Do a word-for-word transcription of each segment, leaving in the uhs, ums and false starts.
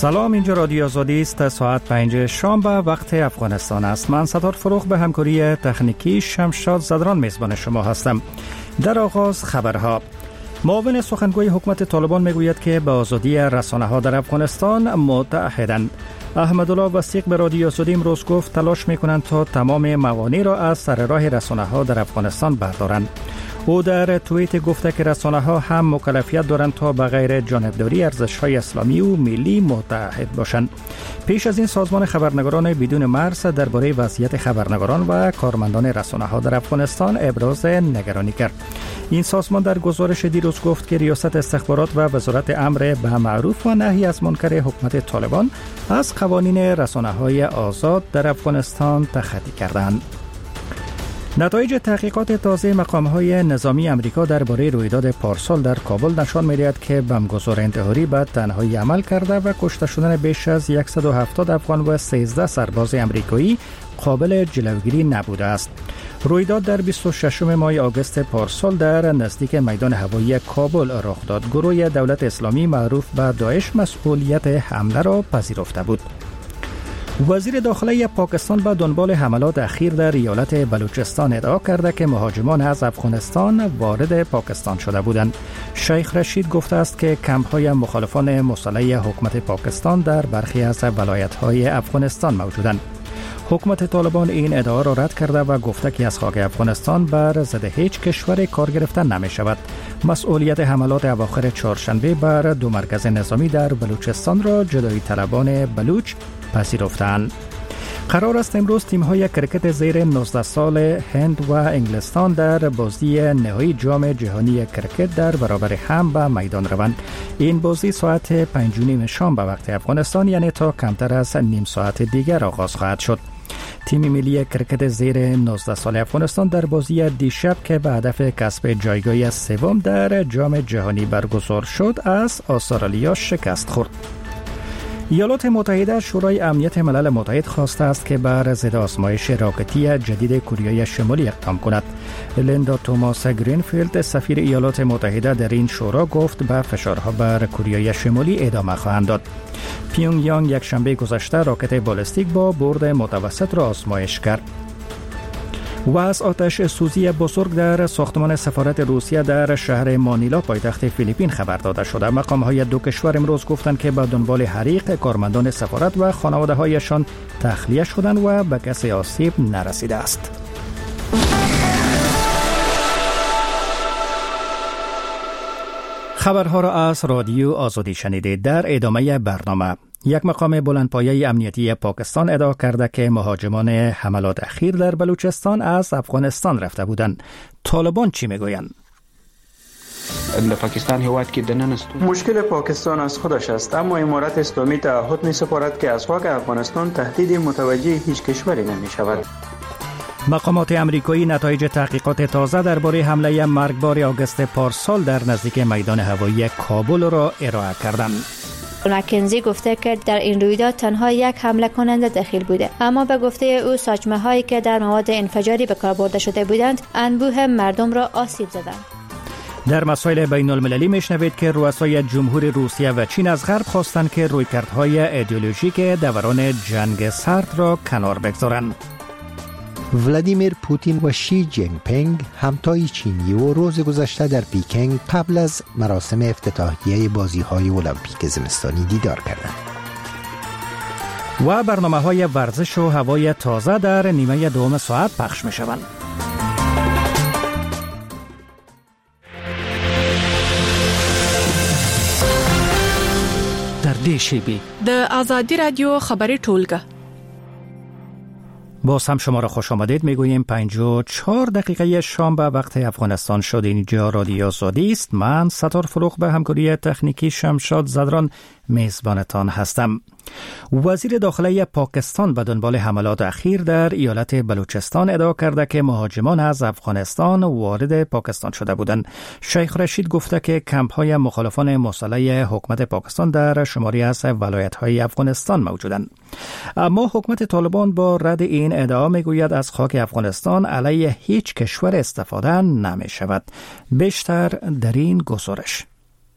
سلام، اینجا رادیو آزادی است. ساعت پنج شام به وقت افغانستان است. من ستار فروغ به همکاری تکنیکی شمشاد زدران میزبان شما هستم. در آغاز خبرها. معاون سخنگوی حکومت طالبان میگوید که به آزادی رسانه ها در افغانستان متحدند. احمدالله وثیق به رادیو آزادی امروز گفت تلاش میکنند تا تمام موانع را از سر راه رسانه ها در افغانستان بردارند. او در توییت گفته که رسانه ها هم مکلفیت دارند تا به غیر جانبداری ارزش های اسلامی و ملی متحد باشند. پیش از این سازمان خبرنگاران بدون مرز درباره وضعیت خبرنگاران و کارمندان رسانه ها در افغانستان ابراز نگرانی کرد. این سازمان در گزارش دیروز گفت که ریاست استخبارات و وزارت امر به معروف و نهی از منکر حکومت طالبان از قوانین رسانه های آزاد در افغانستان تخطی کردند. نتایج تحقیقات تازه مقام‌های نظامی امریکا درباره رویداد پارسال در کابل نشان می‌دهد که بمبگذار انتحاری به تنهایی عمل کرده و کشته شدن بیش از صد و هفتاد افغان و سیزده سرباز امریکایی قابل جلوگیری نبوده است. رویداد در بیست و ششم ماه آگوست پارسال در نزدیک میدان هوایی کابل رخ داد. گروه دولت اسلامی معروف به داعش مسئولیت حمله را پذیرفته بود. وزیر داخلی پاکستان به دنبال حملات اخیر در ایالت بلوچستان ادعا کرده که مهاجمان از افغانستان وارد پاکستان شده بودند. شیخ رشید گفته است که کمپ‌های مخالفان مسلح حکومت پاکستان در برخی از ولایت‌های افغانستان موجودند. حکومت طالبان این ادعا را رد کرده و گفته که از خاک افغانستان بر ضد هیچ کشور کار گرفتن نمی شود. مسئولیت حملات اواخر چهارشنبه بر دو مرکز نظامی در بلوچستان را جدایی طلبان بلوچ پذیرفتند. قرار است امروز تیم‌های کرکت زیر نوزده سال هند و انگلستان در بازی نهایی جام جهانی کرکت در برابر هم به میدان روند. این بازی ساعت پنج و نیم شام به وقت افغانستان، یعنی تا کمتر از نیم ساعت دیگر آغاز خواهد شد. تیم ملی کرکت زیر نوزده سال افغانستان در بازی دیشب که به هدف کسب جایگاه سوم در جام جهانی برگزار شد از استرالیا شکست خورد. ایالات متحده شورای امنیت ملل متحد خواسته است که بر ضد آزمایش راکتی جدید کره شمالی اقدام کند. لیندا توماس گرینفیلد سفیر ایالات متحده در این شورا گفت به فشارها بر کره شمالی ادامه خواهند داد. پیونگ یانگ یک شنبه گذشته راکت بالستیک با برد متوسط را آزمایش کرد. و از آتش سوزی بزرگ در ساختمان سفارت روسیه در شهر مانیلا پایتخت فیلیپین خبر داده شده. مقام‌های دو کشور امروز گفتند که به دنبال حریق کارمندان سفارت و خانواده‌هایشان تخلیه شدند و به کسی آسیب نرسیده است. خبرها را از رادیو آزادی شنیدید. در ادامه برنامه، یک مقام بلندپایه امنیتی پاکستان ادعا کرده که مهاجمان حملات اخیر در بلوچستان از افغانستان رفته بودند. طالبان چی میگویند؟ پاکستان هیواد که دننست. مشکل پاکستان از خودش است، اما امارت اسلامی تعهد می سپارد که از خاک افغانستان تهدید متوجه هیچ کشوری نمی شود. مقامات امریکایی نتایج تحقیقات تازه درباره حمله مرگبار آگوست پارسال در نزدیک میدان هوایی کابل را ارائه کردند. مکنزی گفته که در این رویداد تنها یک حمله کننده دخیل بوده، اما به گفته او ساچمه هایی که در مواد انفجاری به کار برده شده بودند انبوه مردم را آسیب زدند. در مسائل بین المللی میشنوید که رؤسای جمهور روسیه و چین از غرب خواستند که رویکردهای ایدئولوژیک دوران جنگ سرد را کنار بگذارند. ولادیمیر پوتین و شی جین پینگ همتای چینی و روز گذشته در پیکنگ قبل از مراسم افتتاحیه بازی‌های المپیک زمستانی دیدار کردند. و برنامه‌های ورزش و هوای تازه در نیمه دوم ساعت پخش می‌شوند. در دیشیبی د آزادی رادیو خبری ټولګه. باز هم شما را خوش آمدید میگوییم پنج و چهار دقیقه شام به وقت افغانستان شد. اینجا رادیو آزادی است. من ستار فروغ به همکاری تکنیکی شمشاد زدران میزبانتان هستم. وزیر داخلی پاکستان به دنبال حملات اخیر در ایالت بلوچستان ادعا کرده که مهاجمان از افغانستان وارد پاکستان شده بودند. شیخ رشید گفته که کمپ‌های مخالفان مسلح حکومت پاکستان در شماری از ولایت‌های افغانستان موجودند. اما حکومت طالبان با رد این ادعا میگوید از خاک افغانستان علیه هیچ کشور استفاده نمی شود. بیشتر در این گزارش.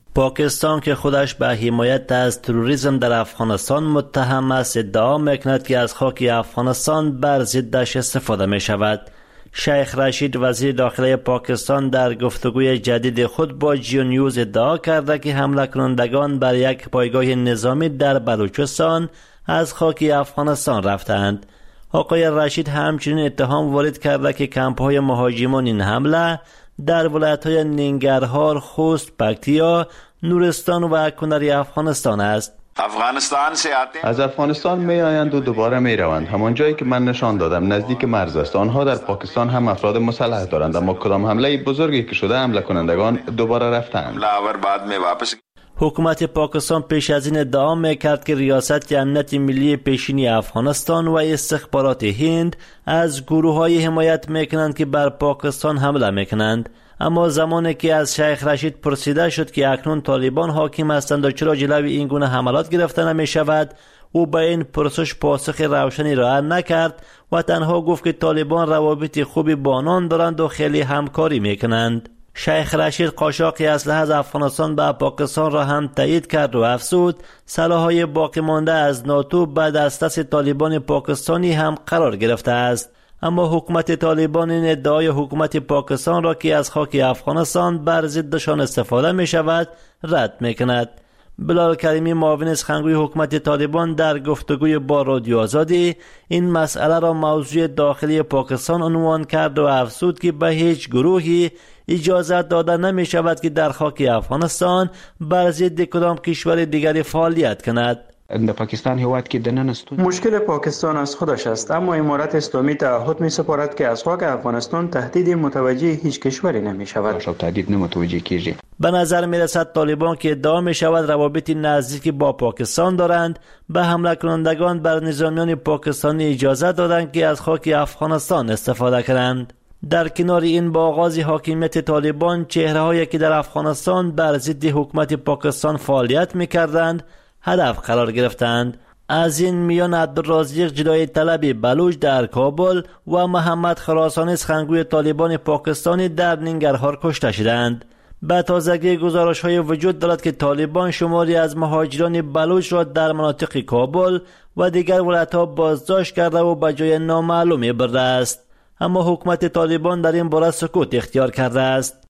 پاکستان که خودش به حمایت از تروریسم در افغانستان متهم است ادعا میکند که از خاک افغانستان بر ضدش استفاده می شود. شیخ رشید وزیر داخلی پاکستان در گفتگوی جدید خود با جیو نیوز ادعا کرده که حمله کنندگان بر یک پایگاه نظامی در بلوچستان از خاک افغانستان رفتند. آقای رشید همچنین اتهام وارد کرده که کمپ‌های مهاجمان این حمله در ولایت‌های ننگرهار، خوست، پکتیا، نورستان و کنر افغانستان است. افغانستان سے آتے از افغانستان می آیند و دوباره می روند. همان جایی که من نشان دادم نزدیک مرز است. آنها در پاکستان هم افراد مسلح دارند، اما کدام حمله بزرگی که شده حمله کنندگان دوباره رفتند. بعد می واپس حکومت پاکستان پیش از این ادعا میکرد که ریاست امنیت ملی پیشینی افغانستان و استخبارات هند از گروه‌های حمایت میکنند که بر پاکستان حمله میکنند. اما زمانی که از شیخ رشید پرسیده شد که اکنون طالبان حاکم هستند و چرا جلوی این گونه حملات گرفته نمی شود، او به این پرسش پاسخ روشنی را نکرد و تنها گفت که طالبان روابط خوبی با آنان دارند و خیلی همکاری میکنند. شیخ رشید قاچاق اسلحه از افغانستان به پاکستان را هم تایید کرد و افزود سلاح‌های باقی مانده از ناتو بعد از دست طالبان پاکستانی هم قرار گرفته است. اما حکومت طالبان این ادعای حکومت پاکستان را که از خاک افغانستان بر ضدشان استفاده می شود رد می کند. بلال کریمی معاون سخنگوی حکومت طالبان در گفتگوی با رادیو آزادی این مسئله را موضوع داخلی پاکستان عنوان کرد و افزود که به هیچ گروهی اجازه داده نمی شود که در خاک افغانستان بر ضد کدام کشور دیگری فعالیت کند. در پاکستان هیواد که دنن مشکل پاکستان از خودش است، اما امارت اسلامی تعهد می سپارد که از خاک افغانستان تهدید متوجه هیچ کشوری نمی شود. تهدید نمتوجه کیږي. به نظر می رسد طالبان که ادعا می شود روابط نزدیکی با پاکستان دارند، به حمله کنندگان بر نظامیان پاکستانی اجازه دادند که از خاک افغانستان استفاده کنند. در کنار این با آغاز حاکمیت طالبان چهره‌هایی که در افغانستان بر ضد حکومت پاکستان فعالیت می کردند هدف قرار گرفتند. از این میان عبدالرازق جدای طلب بلوچ در کابل و محمد خراسانی سخنگوی طالبان پاکستانی در ننگرهار کشته شدند. به تازگی گزارش های وجود دارد که طالبان شماری از مهاجران بلوچ را در مناطق کابل و دیگر ولایت‌ها بازداشت کرده و به جای نامعلومی برده است. اما حکومت طالبان در این باره سکوت اختیار کرده است.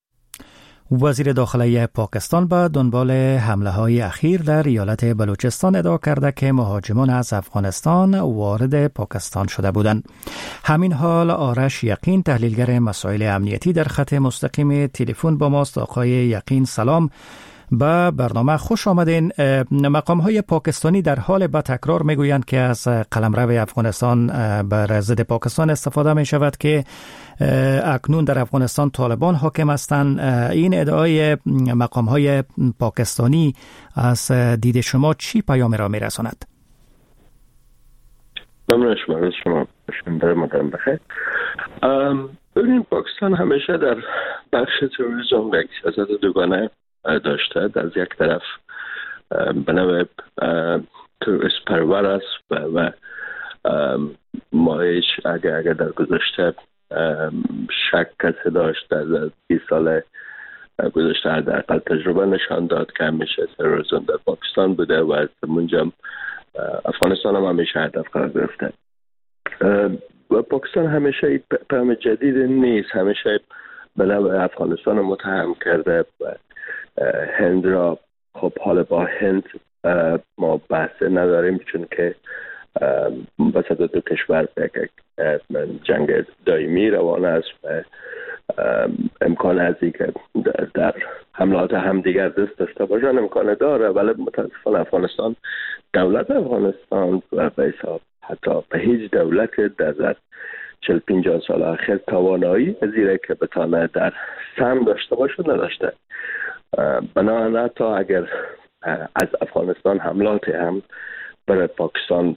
وزیر داخلی پاکستان به دنبال حمله های اخیر در ایالت بلوچستان ادعا کرده که مهاجمان از افغانستان وارد پاکستان شده بودند. همین حال آرش یقین تحلیلگر مسائل امنیتی در خط مستقیم تلفن با ماست. آقای یقین سلام، به برنامه خوش آمدین. مقام های پاکستانی در حال به تکرار می گویند که از قلمرو افغانستان بر ضد پاکستان استفاده می شود که اکنون در افغانستان طالبان حاکم هستند. این ادعای مقام های پاکستانی از دید شما چی پیام را می رساند؟ ممنون شما روز شما بشنده مدام بخیر. ببینیم پاکستان همیشه در بخش تروریسم یک سیاست دوگانه داشته. از یک طرف به نوع تروریست پرور است و, و مایش اگر اگر در گذشته شک کسی داشت در بیست سال گذشته حداقل تجربه نشان داد که همیشه تروریسم در پاکستان بوده و از منجم افغانستان هم همیشه هدف قرار گرفته. و پاکستان همیشه پیام جدید نیست، همیشه به نوع افغانستان متهم کرده و هند را خب حالا با هند ما بحث نداریم چون که وسط دو کشور جنگ دائمی روان است و امکان هستی که در حملات همدیگر دست داشته باشن امکان داره، ولی متاسفانه افغانستان دولت افغانستان و به حساب حتی به هیچ دولت در چهل پنجاه سال اخیر توانایی پذیره که بتانه در سهم داشته باشه نداشته. بنابراین حتی اگر از افغانستان حملات هم برای پاکستان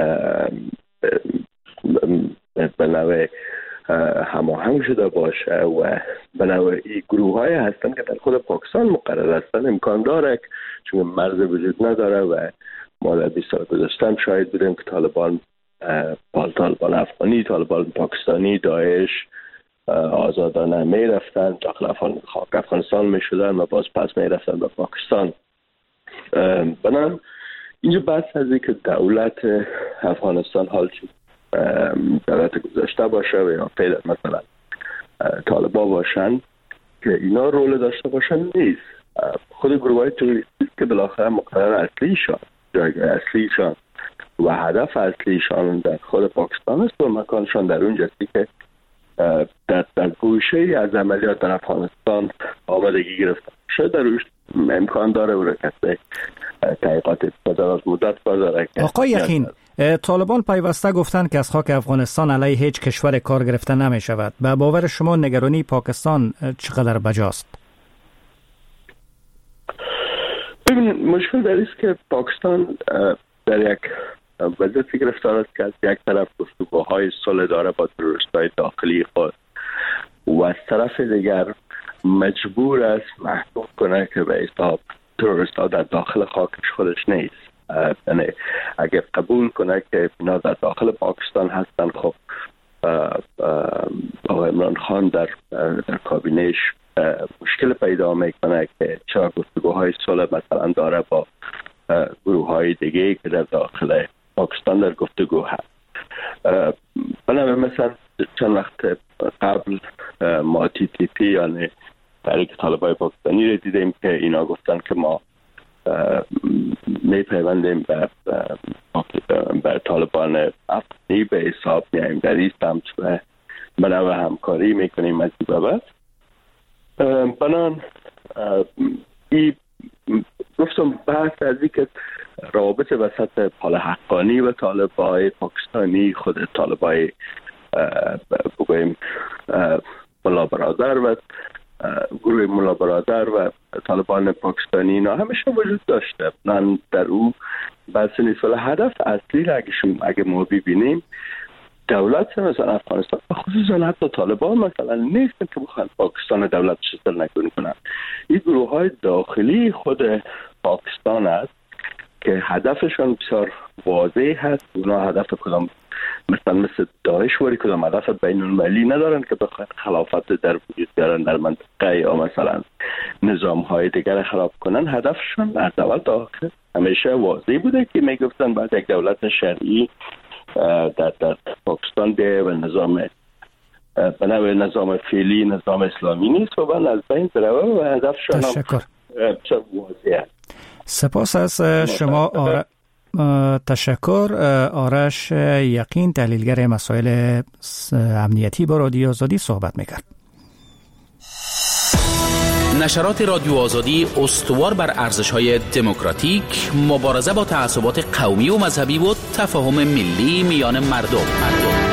به نوع هماهنگ شده باشه و به نوع این گروه های هستن که در خود پاکستان مقرر هستن امکان داره چون مرز وجود نداره و ما در بیست سال گذشته شاهد بودیم که طالبان طالبان افغانی، طالبان پاکستانی، داعش آزادانه می رفتن داخل خاک افغانستان می شدن و باز پس می رفتن به پاکستان. بنابراین اینجا بحث از اینکه دولت افغانستان حال چی دولت گذشته باشه و یا پیدا مثلا طالبا باشن که اینا رول داشته باشن نیست. خود گروه های توریستی که بالاخره مقرر اصلیشان جایگاه اصلیشان و هدف اصلیشان در خود پاکستان است و مکانشان در اونجاستی که در, در گوشه از عملیات در افغانستان آمادگی گرفتن شاید در روش امکان داره و رکسته تحقیقات دراز مدت داره. آقای یقین، طالبان پیوسته گفتند که از خاک افغانستان علیه هیچ کشور کار گرفته نمی شود. به باور شما نگرانی پاکستان چقدر بجاست؟ ببین مشکل در است که پاکستان در یک وضعیتی گرفتار است که از یک طرف گفتگوهای صلح داره با تروریست‌های داخلی خود و از طرف دیگر مجبور است محکوم کنه که به حساب تروریست‌ها در داخل خاکش خودش نیست. یعنی اگر قبول کنه که اینا در داخل پاکستان هستن، خب آقای عمران خان در در کابینهش مشکل پیدا میکنه که چرا گفتگوهای صلح مثلا داره با گروه های دیگه که در داخل پاکستان در گفتگو هست. بنابراین مثلا چند وقت قبل ما تی تی پی یعنی تحریک طالبای پاکستانی رو دیدیم که اینا گفتن که ما می پیوندیم به به طالبان افغانی به حساب میایم در این سمت و بنابرای همکاری میکنیم از این بابت. بنان این گفتم بحث از این که روابط وسط پال حقانی و طالبای پاکستانی، خود طالبای بگویم ملا برادر و گروه ملا برادر و طالبان پاکستانی اینا همیشه وجود داشته. من در او بحث نیست، ولی هدف اصلی را اگه, اگه ما ببینیم دولت مثلا افغانستان خصوصا حتی طالبان مثلا نیستن که بخوان پاکستان دولت شسل نکنی کنن. این گروه های داخلی خود پاکستان است که هدفشان بسیار واضح هست. اونا هدف کدام مثلا مثل داعش وری کدام هدف بین المللی ندارن که بخوان خلافت در وجود بیارن در منطقه یا مثلا نظام های دیگر خراب کنن. هدفشون از اول تا آخر همیشه واضح بوده که میگفتن بعد یک دولت شرعی در در پاکستان ده و نظام بنابرای نظام فعلی نظام اسلامی نیست و بعد از بین بره و هدفشون تشکر. هم واضحه. سپاس از شما آر... تشکر. آرش یقین، تحلیلگر مسائل امنیتی با رادیو آزادی صحبت میکرد. نشرات رادیو آزادی استوار بر ارزش‌های دموکراتیک، مبارزه با تعصبات قومی و مذهبی و تفاهم ملی میان مردم. مردم.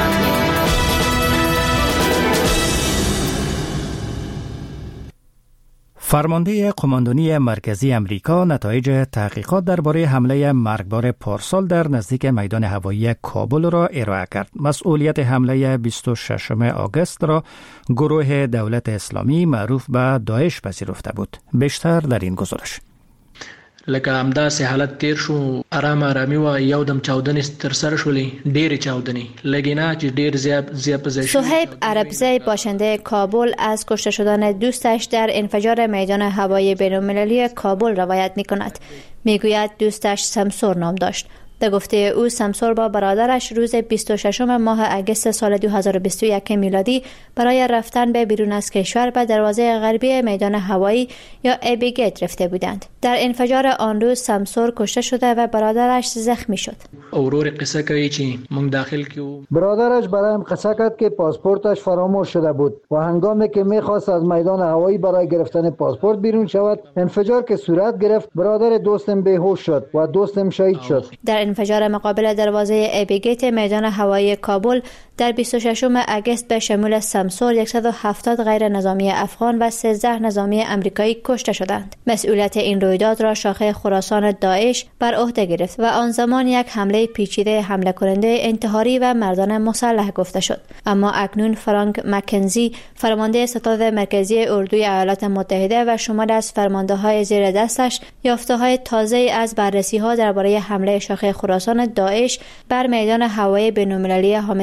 فرمانده قماندانی مرکزی امریکا نتایج تحقیقات درباره حمله مرگبار پارسال در نزدیک میدان هوایی کابل را ارائه کرد. مسئولیت حمله بیست و ششم آگوست را گروه دولت اسلامی معروف به داعش پذیرفته بود. بیشتر در این گزارش. لکه همداسې حالت تیر شو، آرام آرامي و یو دم چاودنې تر سره شولې، ډېرې چاودنې لږې نه چې ډېر زیات زیات پزش. صهیب عربزی باشنده کابل از کشته شدن دوستش در انفجار میدان هوایی بین‌المللی کابل روایت می‌کند. میگوید دوستش سمسور نام داشت. به گفته او سمسور با برادرش روز بیست و ششم ماه اگست سال دو هزار و بیست و یک میلادی برای رفتن به بیرون از کشور به دروازه غربی میدان هوایی یا ایبی گیت رفته بودند. در انفجار آن روز سمسور کشته شده و برادرش زخمی شد. اورور قصه کوي چې موږ داخل کیو. برادرش برایم قصه کرد که پاسپورتش فراموش شده بود و هنگامی که میخواست از میدان هوایی برای گرفتن پاسپورت بیرون شود، انفجار که صورت گرفت، برادر دوستم بیهوش شد و دوستم شهید شد. در انفجار مقابل دروازه ایبی گیت میدان هوایی کابل در بیست و ششم آگوست به شمول سمسور صد و هفتاد غیر نظامی افغان و سیزده نظامی امریکایی کشته شدند. مسئولیت این رویداد را شاخه خراسان داعش بر عهده گرفت و آن زمان یک حمله پیچیده حمله کننده انتحاری و مردان مسلح گفته شد. اما اکنون فرانک مکنزی، فرمانده ستاد مرکزی اردوی ایالات متحده و شمار از فرمانده‌های زیر دستش یافته‌های تازه از بررسی‌ها درباره حمله شاخه خراسان داعش بر میدان هوایی بین‌المللی حامد کرزی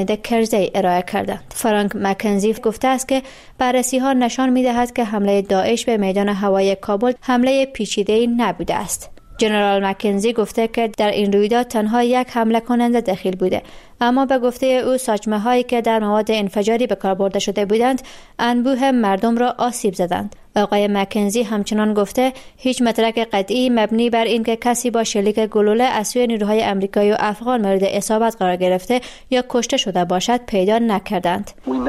فرضی ارائه کردند. فرانک مکنزی گفته است که بررسی ها نشان می دهد که حمله داعش به میدان هوایی کابل حمله پیچیده‌ای نبوده است. جنرال مکنزی گفته که در این رویداد تنها یک حمله کننده دخیل بوده، اما به گفته او ساچمه هایی که در مواد انفجاری به کار برده شده بودند انبوه مردم را آسیب زدند. آقای مکنزی همچنان گفته هیچ مدرک قطعی مبنی بر این که کسی با شلیک گلوله از سوی نیروهای آمریکایی و افغان مورد اصابت قرار گرفته یا کشته شده باشد پیدا نکردند.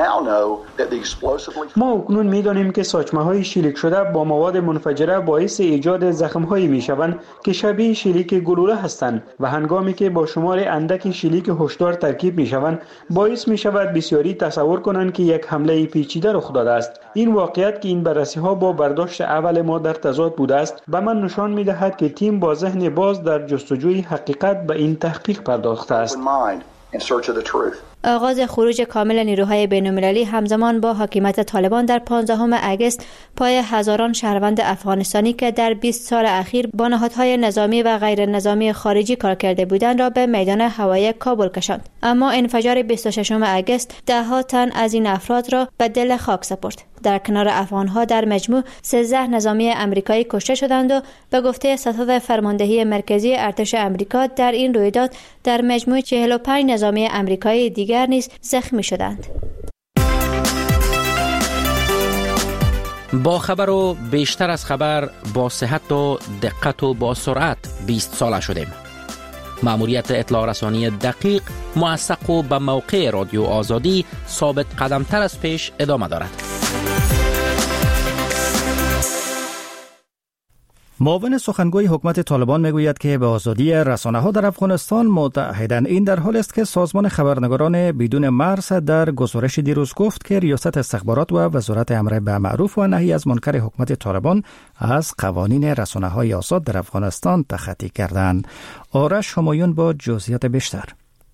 ما اکنون می‌دانیم که ساچمه‌های شلیک شده با مواد منفجره باعث ایجاد زخم‌هایی می‌شوند که شبیه شلیک گلوله هستند و هنگامی که با شمار اندک شلیک هشدار ترکیب می‌شوند باعث می‌شود بسیاری تصور کنند که یک حمله پیچیده رخ داده است. این واقعیت که این بررسی‌ها با برداشت اول ما در تضاد بوده است به من نشان می‌دهد که تیم با ذهن باز در جستجوی حقیقت به این تحقیق پرداخته است. آغاز خروج کامل نیروهای بین‌المللی همزمان با حاکمیت طالبان در پانزدهم اگست پای هزاران شهروند افغانستانی که در بیست سال اخیر با نهادهای نظامی و غیر نظامی خارجی کار کرده بودند را به میدان هوایی کابل کشاند. اما انفجار بیست و ششم اگست ده ها تن از این افراد را به دل خاک سپرد. در کنار افغان‌ها در مجموع سیزده نظامی آمریکایی کشته شدند و به گفته ستاد فرماندهی مرکزی ارتش آمریکا در این رویداد در مجموع چهل و پنج نظامی آمریکایی دیگر نیز زخمی شدند. با خبر و بیشتر از خبر با صحت و دقت و با سرعت بیست ساله شدیم. مأموریت اطلاع رسانی دقیق، موثق و به موقع رادیو آزادی ثابت قدمتر از پیش ادامه دارد. معاون سخنگوی حکومت طالبان میگوید که به آزادی رسانه‌ها در افغانستان متحدند. این در حالی است که سازمان خبرنگاران بدون مرز در گزارش دیروز گفت که ریاست استخبارات و وزارت امر به معروف و نهی از منکر حکومت طالبان از قوانین رسانه‌های آزاد در افغانستان تخطی کردند. آرش همایون با جزئیات بیشتر.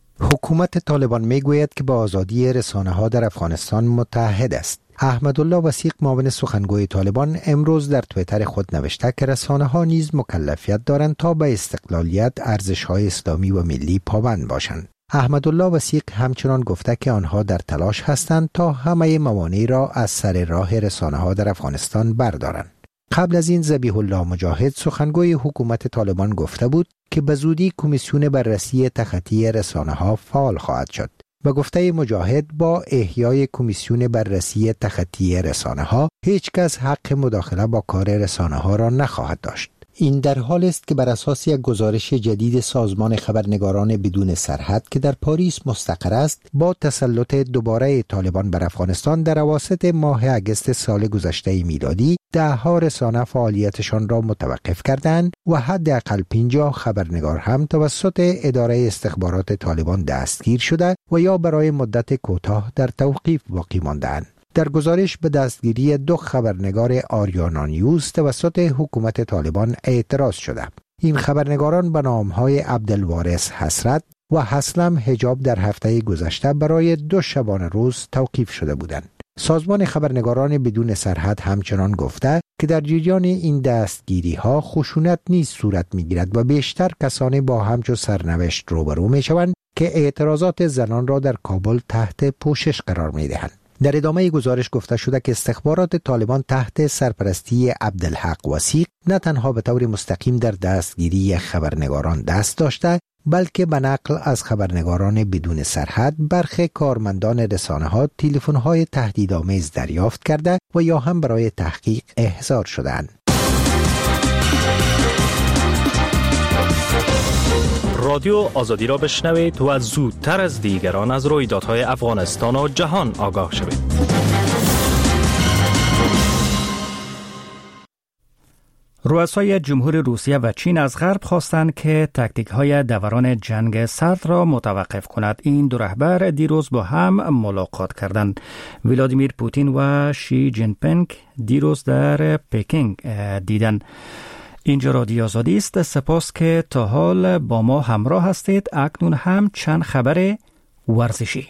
حکومت طالبان میگوید که با آزادی رسانه‌ها در افغانستان متحد است. احمدالله وثیق معاون سخنگوی طالبان امروز در توییتر خود نوشته که رسانه‌ها نیز مکلفیت دارند تا به استقلالیت، ارزش‌های اسلامی و ملی پابند باشند. احمدالله وثیق همچنان گفته که آنها در تلاش هستند تا همه موانع را از سر راه رسانه‌ها در افغانستان بردارند. قبل از این ذبیح الله مجاهد سخنگوی حکومت طالبان گفته بود که به زودی کمیسیون بررسی تخطی رسانه‌ها فعال خواهد شد. به گفته مجاهد با احیای کمیسیون بررسی تخطی رسانه‌ها هیچ کس حق مداخله با کار رسانه‌ها را نخواهد داشت. این در حال است که بر اساس یک گزارش جدید سازمان خبرنگاران بدون سرحد که در پاریس مستقر است، با تسلط دوباره طالبان بر افغانستان در اواسط ماه اگست سال گذشته میلادی ده ها رسانه فعالیتشان را متوقف کردند و حداقل پنجاه خبرنگار هم توسط اداره استخبارات طالبان دستگیر شده و یا برای مدت کوتاه در توقیف باقی ماندند. در گزارش به دستگیری دو خبرنگار آریانا نیوز توسط حکومت طالبان اعتراض شده. این خبرنگاران به نام‌های عبدالوارث حسرت و حسلم حجاب در هفته گذشته برای دو شبانه روز توقیف شده بودند. سازمان خبرنگاران بدون سرحد همچنان گفته که در جریان این دستگیری ها خشونت نیز صورت میگیرد و بیشتر کسانی با همچو سرنوشت روبرو می شوند که اعتراضات زنان را در کابل تحت پوشش قرار می دهند. در ادامه گزارش گفته شده که استخبارات طالبان تحت سرپرستی عبدالحق وثیق نه تنها به طور مستقیم در دستگیری خبرنگاران دست داشته، بلکه به نقل از خبرنگاران بدون سرحد برخی کارمندان رسانه‌ها تلفن‌های تهدیدآمیز دریافت کرده و یا هم برای تحقیق احضار شدند. رادیو آزادی را بشنوید و زودتر از دیگران از رویدادهای افغانستان و جهان آگاه شوید. رؤسای جمهور روسیه و چین از غرب خواستند که تاکتیک‌های دوران جنگ سرد را متوقف کند. این دو رهبر دیروز با هم ملاقات کردند. ولادیمیر پوتین و شی جین پینگ دیروز در پکینگ دیدند. اینجا رادیو آزادی است. سپاس که تا حال با ما همراه هستید. اکنون هم چند خبر ورزشی.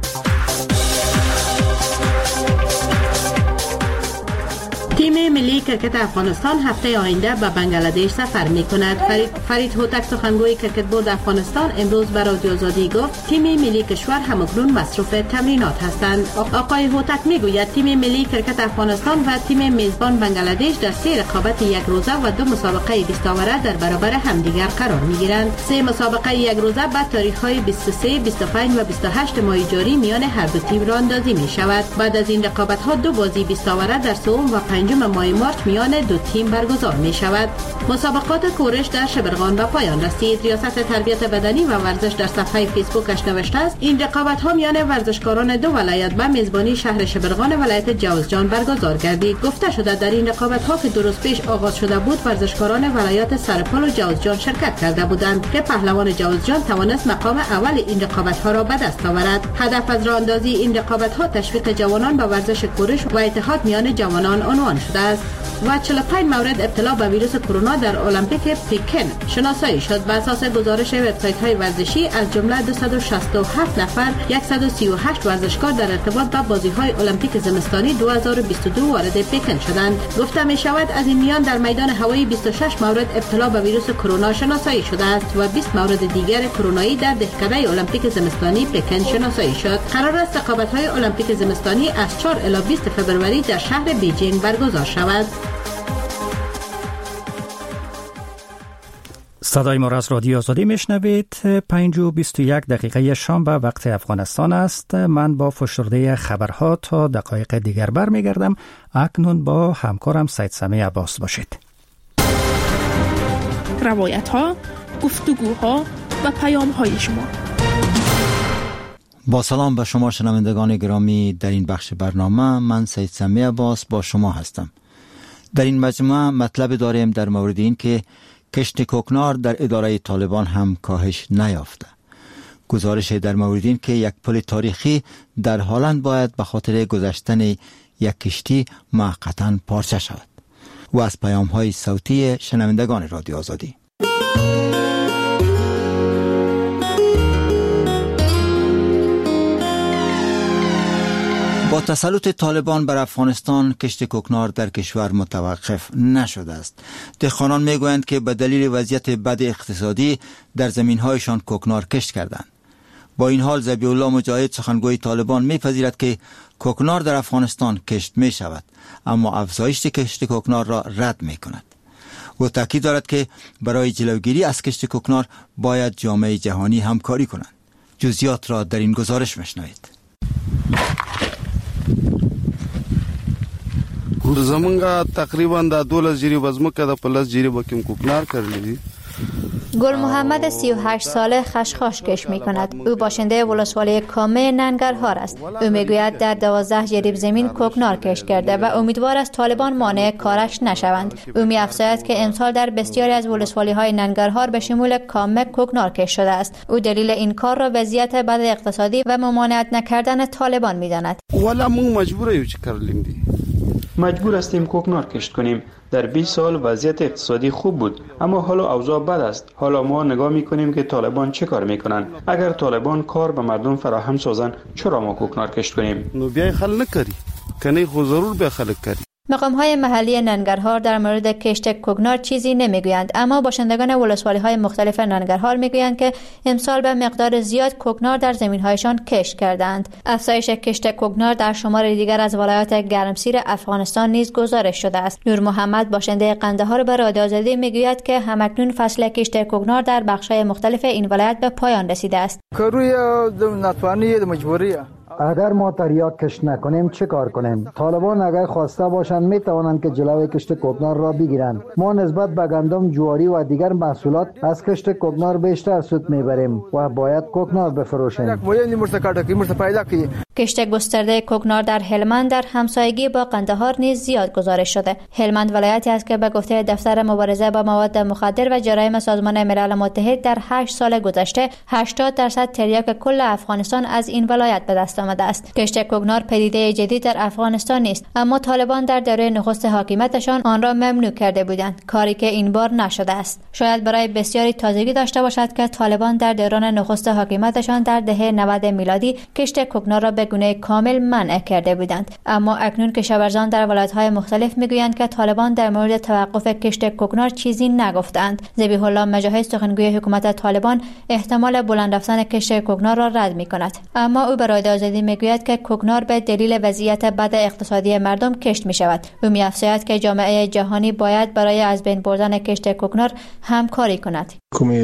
تیم ملی کرکت افغانستان هفته آینده به بنگلادش سفر می‌کند. فرید فرید هوتک سخنگوی کرکت بورد افغانستان امروز به رادیو آزادی گفت تیم ملی کشور همکنون مصروف تمرینات هستند. آقای هوتک میگوید تیم ملی کرکت افغانستان و تیم میزبان بنگلادش در سه رقابت یک روزه و دو مسابقه بیست آوره در برابر همدیگر قرار می‌گیرند. سه مسابقه یک روزه به تاریخ‌های بیست و سه، بیست و پنج و بیست و هشت ماه جاری میان هر دو تیم راه اندازی می‌شود. بعد از این رقابت‌ها دو بازی بیست آوره در سوم و پنجم ماه مارچ میان دو تیم برگزار می‌شود. مسابقات کورش در شبرغان به پایان رسید. ریاست تربیت بدنی و ورزش در صفحه فیسبوکش نوشته است این رقابت‌ها میان ورزشکاران دو ولایت به میزبانی شهر شبرغان ولایت جوزجان برگزار گردید. گفته شده در این رقابت‌ها که دو روز پیش آغاز شده بود ورزشکاران ولایت سرپل و جوزجان شرکت کرده بودند که پهلوان جوزجان توانست مقام اول این رقابت‌ها را به دست آورد. هدف از راه اندازی این رقابت‌ها تشویق جوانان به ورزش کورش و اتحاد میان جوانان عنوان شده است. و چهل و پنج مورد ابتلا به ویروس کرونا در المپیک پکن شناسایی شد. بر اساس گزارش وبسایت‌های ورزشی از جمله دویست و شصت و هفت نفر صد و سی و هشت ورزشکار در ارتباط با بازی‌های المپیک زمستانی دو هزار و بیست و دو وارد پکن شدند. گفته می‌شود از این میان در میدان هوایی بیست و شش مورد ابتلا به ویروس کرونا شناسایی شده است و بیست مورد دیگر کرونایی در دهکده المپیک زمستانی پکن شناسایی شد. قرار است رقابت‌های المپیک زمستانی از چهار الی بیست فوریه در شهر بیجینگ برگزار شود. صدای ما را از رادیو آزادی میشنوید. پنج و بیست و یک دقیقه شام به وقت افغانستان است. من با فشرده خبرها تا دقایق دیگر برمیگردم. اکنون با همکارم سید سمی عباس باشید. روایت ها، گفتگوها و پیام های شما. با سلام به شما شنوندگان گرامی، در این بخش برنامه من سید سمی عباس با شما هستم. در این مجموعه مطلب داریم در مورد این که کشت کوکنار در اداره طالبان هم کاهش نیافته. گزارش در مورد این که یک پل تاریخی در هلند باید به خاطر گذشتن یک کشتی موقتا پارچه شود. و از پیام های صوتی شنوندگان رادیو آزادی. با تسلط طالبان بر افغانستان کشت کوکنار در کشور متوقف نشده است. دهقانان میگویند که به دلیل وضعیت بد اقتصادی در زمین‌هایشان کوکنار کشت کردند. با این حال ذبیح الله مجاهد سخنگوی طالبان میپذیرد که کوکنار در افغانستان کشت می شود، اما افزایش کشت کوکنار را رد می کند. او تاکید دارد که برای جلوگیری از کشت کوکنار باید جامعه جهانی همکاری کنند. جزئیات را در این گزارش مشنوید. زمونږ تقریبا د دولس جری وزمکه د پلس جری بکیم کوکنار کړلی. گل محمد سی و هشت ساله خشخاش کش می کند. او باشنده ولسوالی کامه ننگرهار است. او میگوید در دوازده جریب زمین کوکنار کش کرده و امیدوار است طالبان مانع کارش نشوند. او می افزاید که امسال در بسیاری از ولسوالی های ننگرهار به شمول کامه کوکنار کش شده است. او دلیل این کار را وضعیت بد اقتصادی و ممانعت نکردن طالبان می داند. ولی مون مجبوره یو چی کردیم دی. مجبور هستیم کوکنار کشت کنیم. در بیست سال وضعیت اقتصادی خوب بود، اما حالا اوضاع بد است. حالا ما نگاه میکنیم که طالبان چه کار میکنن. اگر طالبان کار به مردم فراهم سازن، چرا ما کوکنار کشت کنیم؟ نو بیا خل نکری کنه خو ضرور به خلق کری. مقام‌های محلی ننگرهار در مورد کشت کوکنار چیزی نمیگویند، اما باشندگان ولسوالی‌های مختلف ننگرهار میگویند که امسال به مقدار زیاد کوکنار در زمین‌هایشان کشت کردند. افزایش کشت کوکنار در شمار دیگر از ولایات گرمسیر افغانستان نیز گزارش شده است. نور محمد باشنده قندهار به رادیو آزادی میگوید که همکنون فصل کشت کوکنار در بخش‌های مختلف این ولایت به پایان رسیده است. کروی نتوانی مجبوریه. اگر ما تریاک کشت نکنیم چه کار کنیم؟ طالبان اگر خواسته باشند می توانند که جلوی کشت کوکنار را بگیرند. ما نسبت به گندم، جواری و دیگر محصولات از کشت کوکنار بیشتر سود میبریم و باید کوکنار بفروشیم. کشت گسترده کوکنار در هلمند در همسایگی با قندهار نیز زیاد گزارش شده. هلمند ولایتی است که به گفته دفتر مبارزه با مواد مخدر و جرایم سازمان ملل متحد در هشت سال گذشته هشتاد درصد تریاک کل افغانستان از این ولایت به دست آمده است. کشت کوکنار پدیده جدید در افغانستان نیست، اما طالبان در دوره نخست حاکمیتشان آن را ممنوع کرده بودند، کاری که این بار نشده است. شاید برای بسیاری تازگی داشته باشد که طالبان در دوران نخست حاکمیتشان در دهه نود میلادی کشت کوکنار را به به گونه کامل منع کرده بودند. اما اکنون کشاورزان در ولایت‌های مختلف میگویند که طالبان در مورد توقف کشت کوکنار چیزی نگفتند. ذبیح الله مجاهد سخنگوی حکومت طالبان احتمال بلند رفتن کشت کوکنار را رد می‌کند. اما او به رادیو آزادی میگوید که کوکنار به دلیل وضعیت بد اقتصادی مردم کشت می‌شود. او می‌افزاید که جامعه جهانی باید برای از بین بردن کشت کوکنار همکاری کند.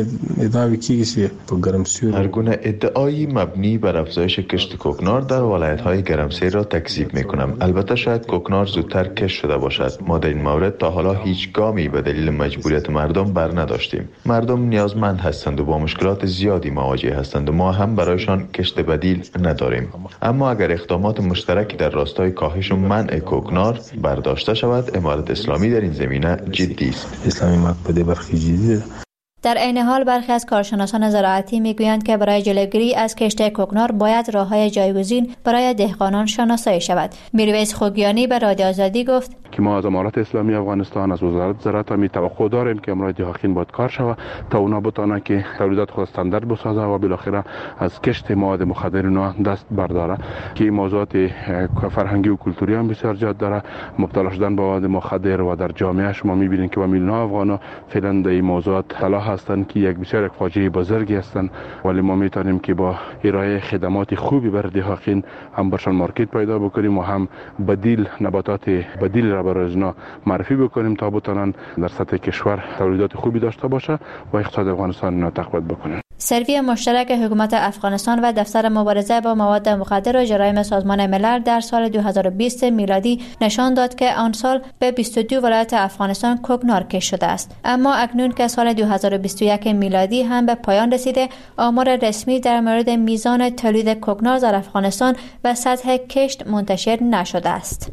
هر گونه ادعایی مبنی بر افزایش کشت کوکنار در ولایت‌های گرمسیر را تکذیب می‌کنم. البته شاید کوکنار زودتر کشت شده باشد. ما در این مورد تا حالا هیچ گامی به دلیل مجبوریت مردم بر نداشتیم. مردم نیازمند هستند و با مشکلات زیادی مواجه هستند و ما هم برایشان کشت بدیل نداریم. اما اگر اقدامات مشترکی در راستای کاهش و منع کوکنار برداشته شود، امارت اسلامی در این زمینه جدی است. اسلامی مقبوله برخی جدی. در عین حال برخی از کارشناسان زراعتی میگویند که برای جلوگیری از کشت کوکنار باید راه‌های جایگزین برای دهقانان شناسایی شود. میرویس خوگیانی به رادیو آزادی گفت که ما از امارت اسلامی افغانستان از وزارت زراعت می توقع داریم که امروز دهقان باید کار شود تا اونا بتونه که تولیدات خود استاندارد بسازه و بالاخره از کشت مواد مخدر اونا دست برداره که موضوعات فرهنگی و کلتوری هم بسیار زیاد داره. مبتلا شدن به مواد مخدر و در جامعه شما میبینید که با میلیون افغان فعلا در این موضوعات طلا هستند که یک بسیار یک فاجعه بزرگی هستند، ولی ما میتونیم که با ارائه خدمات خوبی بر دهقان هم برشان مارکت پیدا بکنیم و هم بدیل نباتات بدیل را برای اونا معرفی بکنیم تا بتونن در سطح کشور تولیدات خوبی داشته باشه و اقتصاد افغانستان را تقویت بکنن. سروی مشترک حکومت افغانستان و دفتر مبارزه با مواد مخدر و جرایم سازمان ملل در سال دو هزار و بیست میلادی نشان داد که آن سال به بیست و دو ولایت افغانستان کوکنار کشت شده است. اما اکنون که سال دو هزار و بیست و یک میلادی هم به پایان رسیده، آمار رسمی در مورد میزان تولید کوکنار در افغانستان و سطح کشت منتشر نشده است.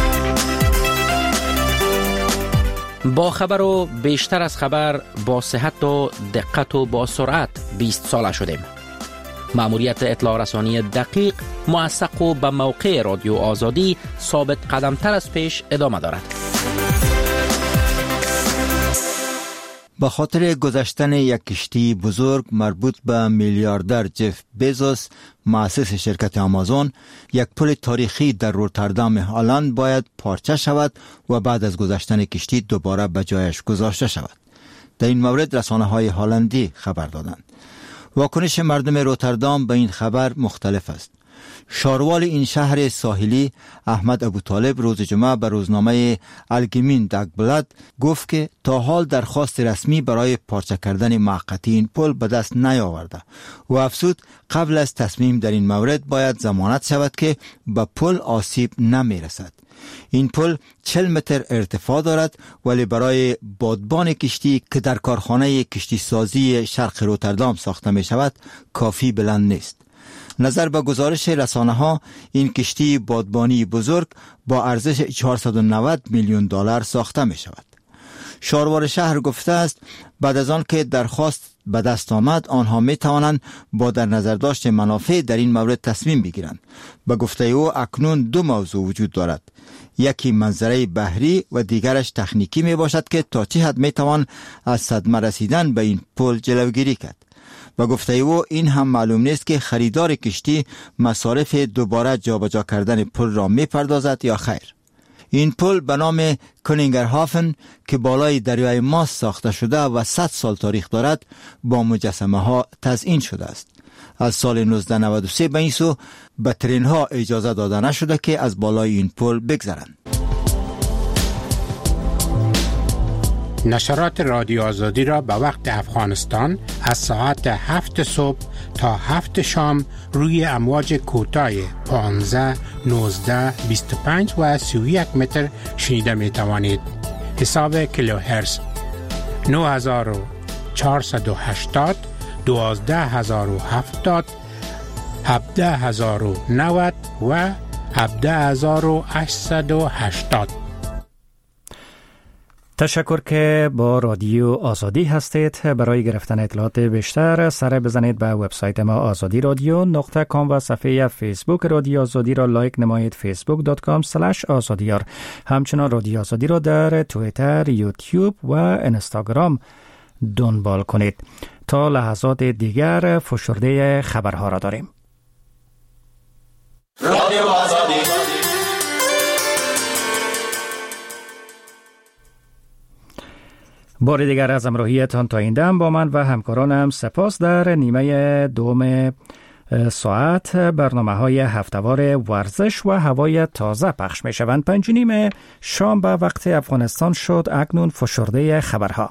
با خبر و بیشتر از خبر، با صحت و دقت و با سرعت بیست ساله شدیم. مأموریت اطلاع رسانی دقیق، موثق و به موقع رادیو آزادی ثابت قدمتر از پیش ادامه دارد. با خاطر گذشتن یک کشتی بزرگ مربوط به میلیاردر جف بیزوس، مؤسس شرکت آمازون، یک پل تاریخی در روتردام هلند باید پارچه شود و بعد از گذشتن کشتی دوباره به جایش گذاشته شود. در این مورد رسانه‌های هلندی خبر دادند. واکنش مردم روتردام به این خبر مختلف است. شاروال این شهر ساحلی احمد ابوطالب روز جمعه به روزنامه الگمین داگبلاد گفت که تا حال درخواست رسمی برای پارچه کردن موقتی این پل به دست نیاورده و افزود قبل از تصمیم در این مورد باید ضمانت شود که به پل آسیب نمی رسد. این پل چهل متر ارتفاع دارد ولی برای بادبان کشتی که در کارخانه کشتی سازی شرق روتردام ساخته می شود کافی بلند نیست. نظر به گزارش رسانه ها، این کشتی بادبانی بزرگ با ارزش چهارصد و نود میلیون دلار ساخته می شود. شاروار شهر گفته است بعد از آن که درخواست به دست آمد، آنها می توانند با در نظر داشت منافع در این مورد تصمیم بگیرند. به گفته او اکنون دو موضوع وجود دارد. یکی منظره بحری و دیگرش تکنیکی می باشد که تا چه حد می توان از صدمه رسیدن به این پل جلوگیری کرد. و گفته او این هم معلوم نیست که خریدار کشتی مصارف دوباره جابجا کردن پل را می پردازد یا خیر. این پل به نام کنینگرهافن که بالای دریای ماس ساخته شده و صد سال تاریخ دارد با مجسمه ها تزیین شده است. از سال نوزده نود و سه به این سو به ترین ها اجازه داده نشده که از بالای این پل بگذرند. نشرات رادیو آزادی را به وقت افغانستان از ساعت هفت صبح تا هفت شام روی امواج کوتاه پانزده، نوزده، بیست و پنج و سی و یک متر شنیده می توانید. حساب کیلوهرتز نه هزار و چهارصد و هشتاد، دوازده هزار و هفتاد، هفده هزار و نود و هفده هزار و هشتصد و هشتاد. تشکر که با رادیو آزادی هستید. برای گرفتن اطلاعات بیشتر سر بزنید به وبسایت ما آزادی رادیو نقطه کام و صفحه فیسبوک رادیو آزادی را لایک نمایید فیسبوک دات کام اسلش آزادیار. همچنان رادیو آزادی را در توییتر، یوتیوب و اینستاگرام دنبال کنید. تا لحظات دیگر فشرده خبرها را داریم. رادیو آزادی. بار دیگر از همراهیتان تا این دم با من و همکارانم سپاس. در نیمه دوم ساعت برنامه های هفته‌وار ورزش و هوای تازه پخش می شوند. پنج نیم شام به وقت افغانستان شد. اکنون فشرده خبرها.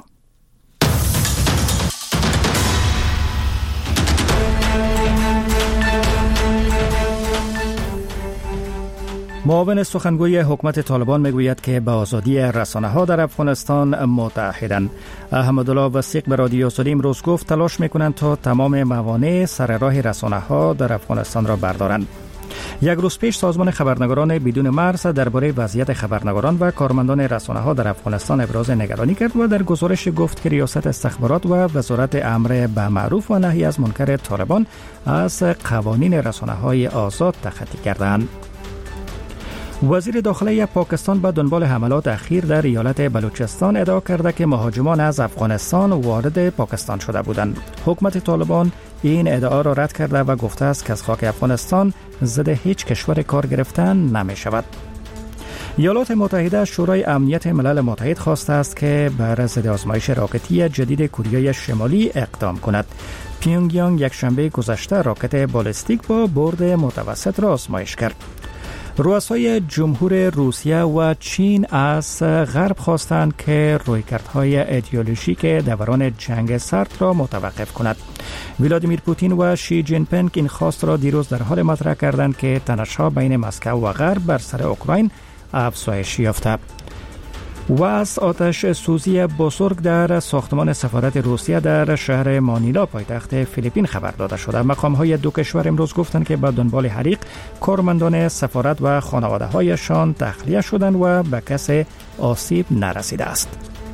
معاون سخنگوی حکومت طالبان میگوید که به آزادی رسانه‌ها در افغانستان متحدند. احمدالله وثیق به رادیو آزادی امروز گفت تلاش میکنند تا تمام موانع سر راه رسانه‌ها در افغانستان را بردارند. یک روز پیش سازمان خبرنگاران بدون مرز درباره وضعیت خبرنگاران و کارمندان رسانه‌ها در افغانستان ابراز نگرانی کرد و در گزارش گفت که ریاست استخبارات و وزارت امر به معروف و نهی از منکر طالبان از قوانین رسانه‌های آزاد تخطی کردند. وزیر داخلی پاکستان به دنبال حملات اخیر در ایالت بلوچستان ادعا کرده که مهاجمان از افغانستان وارد پاکستان شده بودند. حکومت طالبان این ادعا را رد کرده و گفته است که از خاک افغانستان ضد هیچ کشور کار گرفتن نمی شود. ایالات متحده شورای امنیت ملل متحد خواسته است که بر ضد آزمایش راکتی جدید کره شمالی اقدام کند. پیونگ یانگ یک شنبه گذشته راکت بالستیک با برد متوسط را آزمایش کرد. رؤسای جمهور روسیه و چین از غرب خواستند که رویکردهای ایدئولوژیک دوران جنگ سرد را متوقف کند. ولادیمیر پوتین و شی جین پینگ این خواست را دیروز در حال مطرح کردند که تنش‌ها بین مسکو و غرب بر سر اوکراین افزایش یافته. و از آتش سوزی بزرگ در ساختمان سفارت روسیه در شهر مانیلا پایتخت فیلیپین خبر داده شده. مقام‌های دو کشور امروز گفتند که به دنبال حریق کارمندان سفارت و خانواده‌هایشان تخلیه شدند و به کسی آسیب نرسیده است.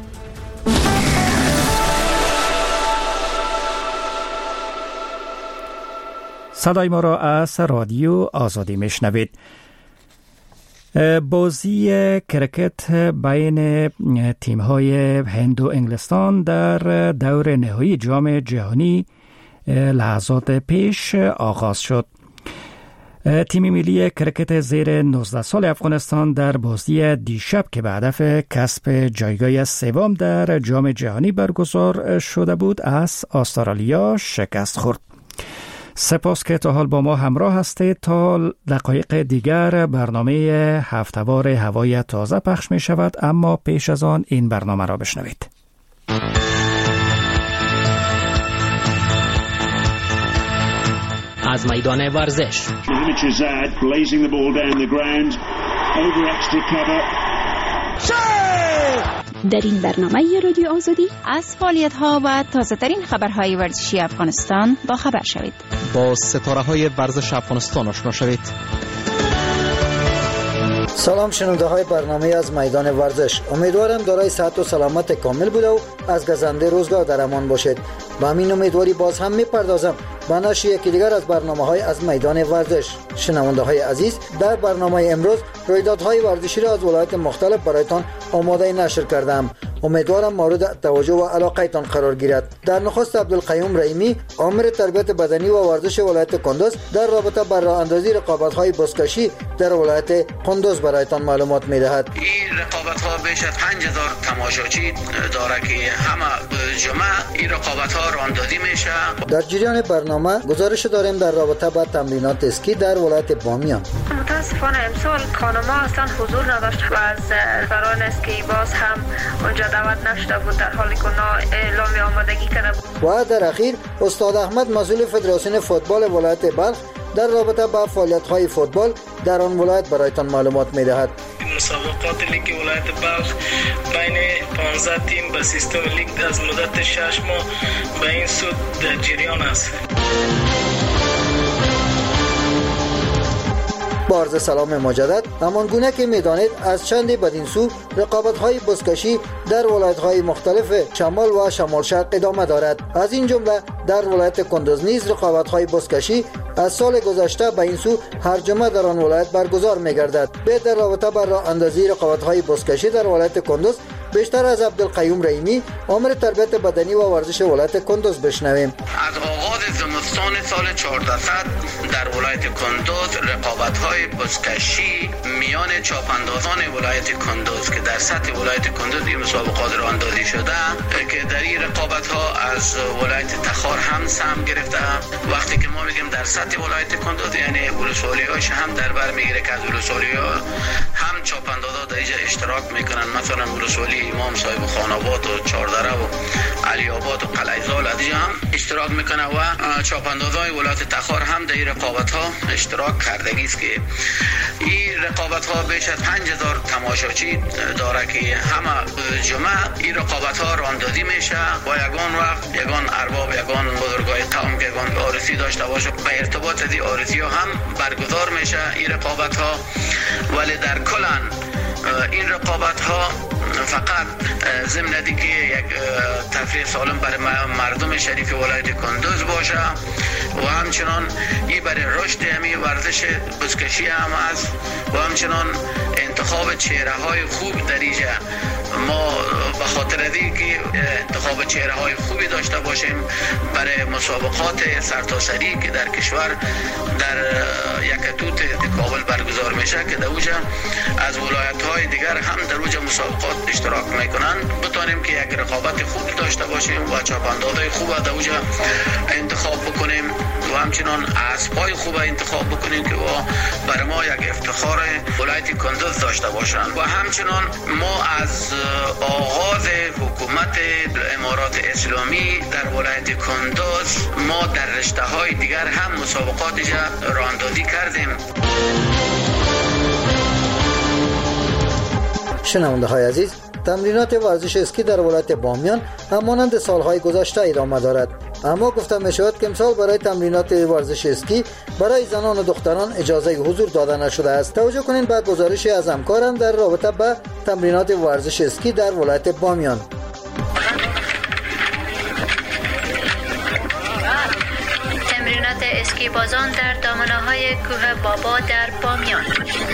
صدای ما را از رادیو آزادی میشنوید. بازی کرکت بین تیم‌های هند و انگلستان در دور نهایی جام جهانی لحظات پیش آغاز شد. تیم ملی کرکت زیر نوزده سال افغانستان در بازی دیشب که به هدف کسب جایگاه سوم در جام جهانی برگزار شده بود از استرالیا شکست خورد. سپاس که تا حال با ما همراه هستید. تا دقایق دیگر برنامه هفته‌وار هوای تازه پخش می شود، اما پیش از آن این برنامه را بشنوید. از میدان ورزش در این برنامه رادیو آزادی از فعالیت‌ها و تازه‌ترین خبرهای ورزشی افغانستان با خبر شوید. با ستاره‌های ورزش افغانستان آشنا شوید. سلام شنونده های برنامه از میدان ورزش. امیدوارم دارای صحت و سلامت کامل بوده و از گزنده روزگار در امان باشید. با همین امیدواری باز هم میپردازم به نشر یکی دیگر از برنامه های از میدان ورزش. شنونده های عزیز، در برنامه امروز رویدادهای ورزشی را از ولایت مختلف برایتان آماده نشر کردم. امیدوارم مورد توجه و علاقه‌تان قرار گیرد. در نخست عبدالقیوم رحیمی، آمر تربیت بدنی و ورزش ولایت کندوز، در رابطه با راه اندازی رقابت‌های بزکشی در ولایت کندوز برایتان معلومات می‌دهد. این رقابت‌ها بیش از پنج هزار تماشاچی داره که همه جمعه این رقابت‌ها راندازی میشه. در جریان برنامه گزارش داریم در رابطه با تمرینات اسکی در ولایت بامیان. متاسفانه امسال کانوما اصلا حضور نداشت و از سران اسکی باز هم اونجا دعوت نشده بود، در حالی که اونا اعلام آمادگی کرده بود. و در اخیر استاد احمد مسئول فدراسیون فوتبال ولایت بلخ در رابطه با فعالیت‌های فوتبال در آن ولایت برایتان معلومات می‌دهد. مسابقات لیگ ولایت بلخ بین پانزده تیم به سیستم لیگ از مدت شش ماه به این سود در جریان است. با عرض سلام مجدد. همان گونه که می‌دانید از چندی بدین سو رقابت‌های بزکشی در ولایت‌های مختلف شمال و شمال شرق ادامه دارد. از این جمله در ولایت کندوز نیز رقابت‌های بزکشی از سال گذشته به این سو هر جمعه در آن ولایت برگزار می‌گردد. به در رابطه با راه اندازی رقابت‌های بزکشی در ولایت کندوز بیشتر از عبدالقیوم رحیمی عامل تربیت بدنی و ورزش ولایت کندوز بشنویم. از آغاز زمستان سال چهاردهصد در ولایت کندوز رقابت‌های بزکشی میان چاپاندازان ولایت کندوز که در سطح ولایت کندوز این مسابقات راه اندازی شده که در این رقابت‌ها از ولایت تخار هم سهم گرفته. وقتی که ما میگیم در سطح ولایت کندوز یعنی ولسوالی‌هاش هم در بر میگیره که از ولسوالی‌ها هم چاپاندازا در اینجا اشتراک میکنن، مثلا ولسوالی امام صاحب خاناباد و چهاردره و علی آباد و قلعه‌زال اینجا هم اشتراک میکنه و چاپاندازای ولایت تخار هم در این رقابت‌ها اشتراک کردگی است که این رقابت‌ها بیش از پنج هزار تماشاچی داره که همه جمعه این رقابت‌ها راندازی میشه و یگان وقت یگان ارباب یگان بزرگای قوم که یگان عارضی داشته باشه به ارتباط از این عارضی‌ها هم برگزار میشه این رقابت‌ها. ولی در کلان این رقابت‌ها فقط ضمن دیگه یک تفریح سالم برای مردم شریف ولایت کندوز باشه و همچنان این برای رشد همی ورزش بزکشی هم است و همچنان انتخاب چهره های خوب در اینجا ما به خاطر از اینکه انتخاب چهره های خوبی داشته باشیم برای مسابقات سرتاسری که در کشور در یک توت کابل برگزار میشه که در اوجا از ولایت های دیگر هم در اوجا مسابقات اشتراک میکنن بتانیم که یک رقابت خوب داشته باشیم و چاپاندازهای خوب در اوجا انتخاب بکنیم و همچنان اسبای خوب انتخاب بکنیم که برای ما یک افتخار ولایت کندوز داشته باشند. و همچنان ما از آغاز حکومت امارات اسلامی در ولایت کندوز ما در رشته های دیگر هم مسابقات جا راهاندازی کردیم. شنونده های عزیز، تمرینات ورزش اسکی در ولایت بامیان همانند سالهای گذشته ادامه دارد، اما گفته می شود که امسال برای تمرینات ورزش اسکی برای زنان و دختران اجازه حضور داده نشده است. توجه کنین به گزارشی از همکارم در رابطه با تمرینات ورزش اسکی در ولایت بامیان. تمرینات اسکی بازان در دامنه‌های کوه بابا در بامیان.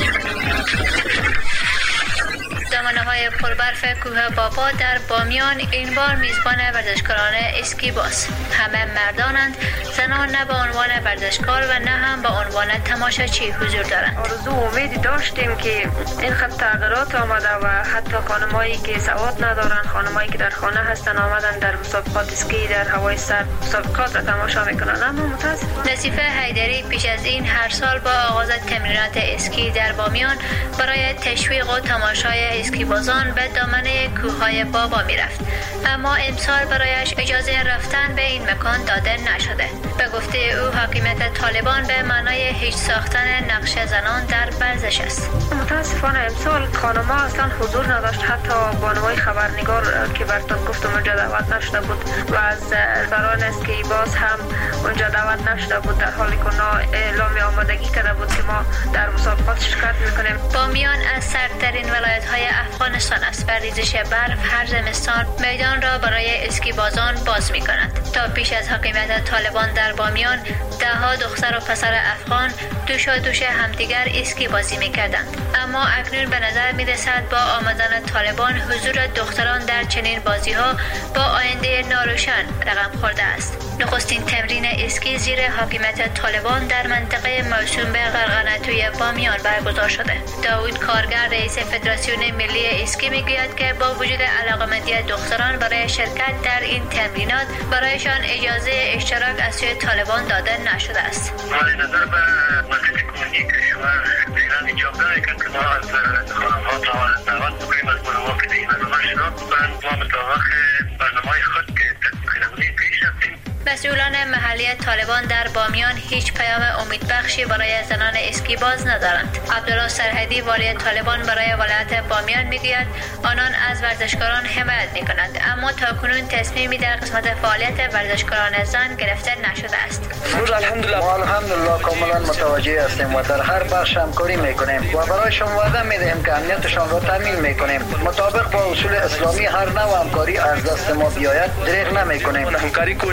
دامنه‌های پربرف کوه بابا در بامیان این بار میزبان ورزشکاران اسکی باز. همه مردانند، زنان نه به عنوان ورزشکار و نه هم به عنوان تماشاچی حضور دارند. آرزو امیدی داشتیم که این خط تغییرات آمده و حتی خانمایی که سواد ندارن، خانمایی که در خانه هستن آمدن در مسابقات اسکی در هوای سرد مسابقات را تماشا میکنن، اما متاسف. نصیفه حیدری پیش از این هر سال با آغاز تمرینات اسکی در بامیان برای تشویق و تماشای اسکی بازان به دامنه کوههای بابا می رفت، اما امسال برایش اجازه رفتن به این مکان داده نشده. به گفته او حاکمیت طالبان به معنای هیچ ساختن نقش زنان در ورزش است. متاسفانه امسال خانم‌ها اصلا حضور نداشت، حتی بانوای خبرنگار که براتون گفتم اونجا دعوت نشده بود و از سران اسکی باز هم اونجا دعوت نشده بود، در حالی که اونا اعلام آمادگی کرده بود که ما در مسابقات شرکت میکنیم. بامیان از سردترین ولایت‌های افغانستان است و ریزش برف هر زمستان میدان را برای اسکی بازان باز می کند. تا پیش از حاکمیت طالبان در بامیان ده ها دختر و پسر افغان دوشا دوش همدیگر اسکی بازی می کردند، اما اکنون به نظر می رسد با آمدن طالبان حضور دختران در چنین بازی ها با آینده ناروشن رقم خورده است. نخستین تمرین اسکی زیر حاکمیت طالبان در منطقه موسوم به غرغنتوی بامیان برگزار شده. داوود کارگر رئیس فدراسیون ملی اسکی میگوید که با وجود علاقمندی دختران برای شرکت در این تمرینات برایشان اجازه اشتراک از سوی طالبان داده نشده است. ولی نظر به وضعیت کنونی کشور ایران ایجاب داره که ما از خانم‌ها دعوت بکنیم از بانوها که دیگه برنامه شروع بکنن و مطابق برنامه خود که تطبیق پیش رفتیم. مسئولان محلی طالبان در بامیان هیچ پیام امیدبخشی برای زنان اسکی باز ندارند. عبدالله سرحدی والی طالبان برای ولایت بامیان میگوید آنان از ورزشکاران حمایت میکنند، اما تاکنون تصمیمی در قسمت فعالیت ورزشکاران زن گرفته نشده است. الحمدلله ما الحمدلله کاملا متوجه هستیم و در هر بخش همکاری میکنیم و برایشان وعده میدهیم که امنیتشان را تامین میکنیم. مطابق با اصول اسلامی هر نوع همکاری از دست ما بیاید دریغ نمیکنیم. همکاری کو ان شاء الله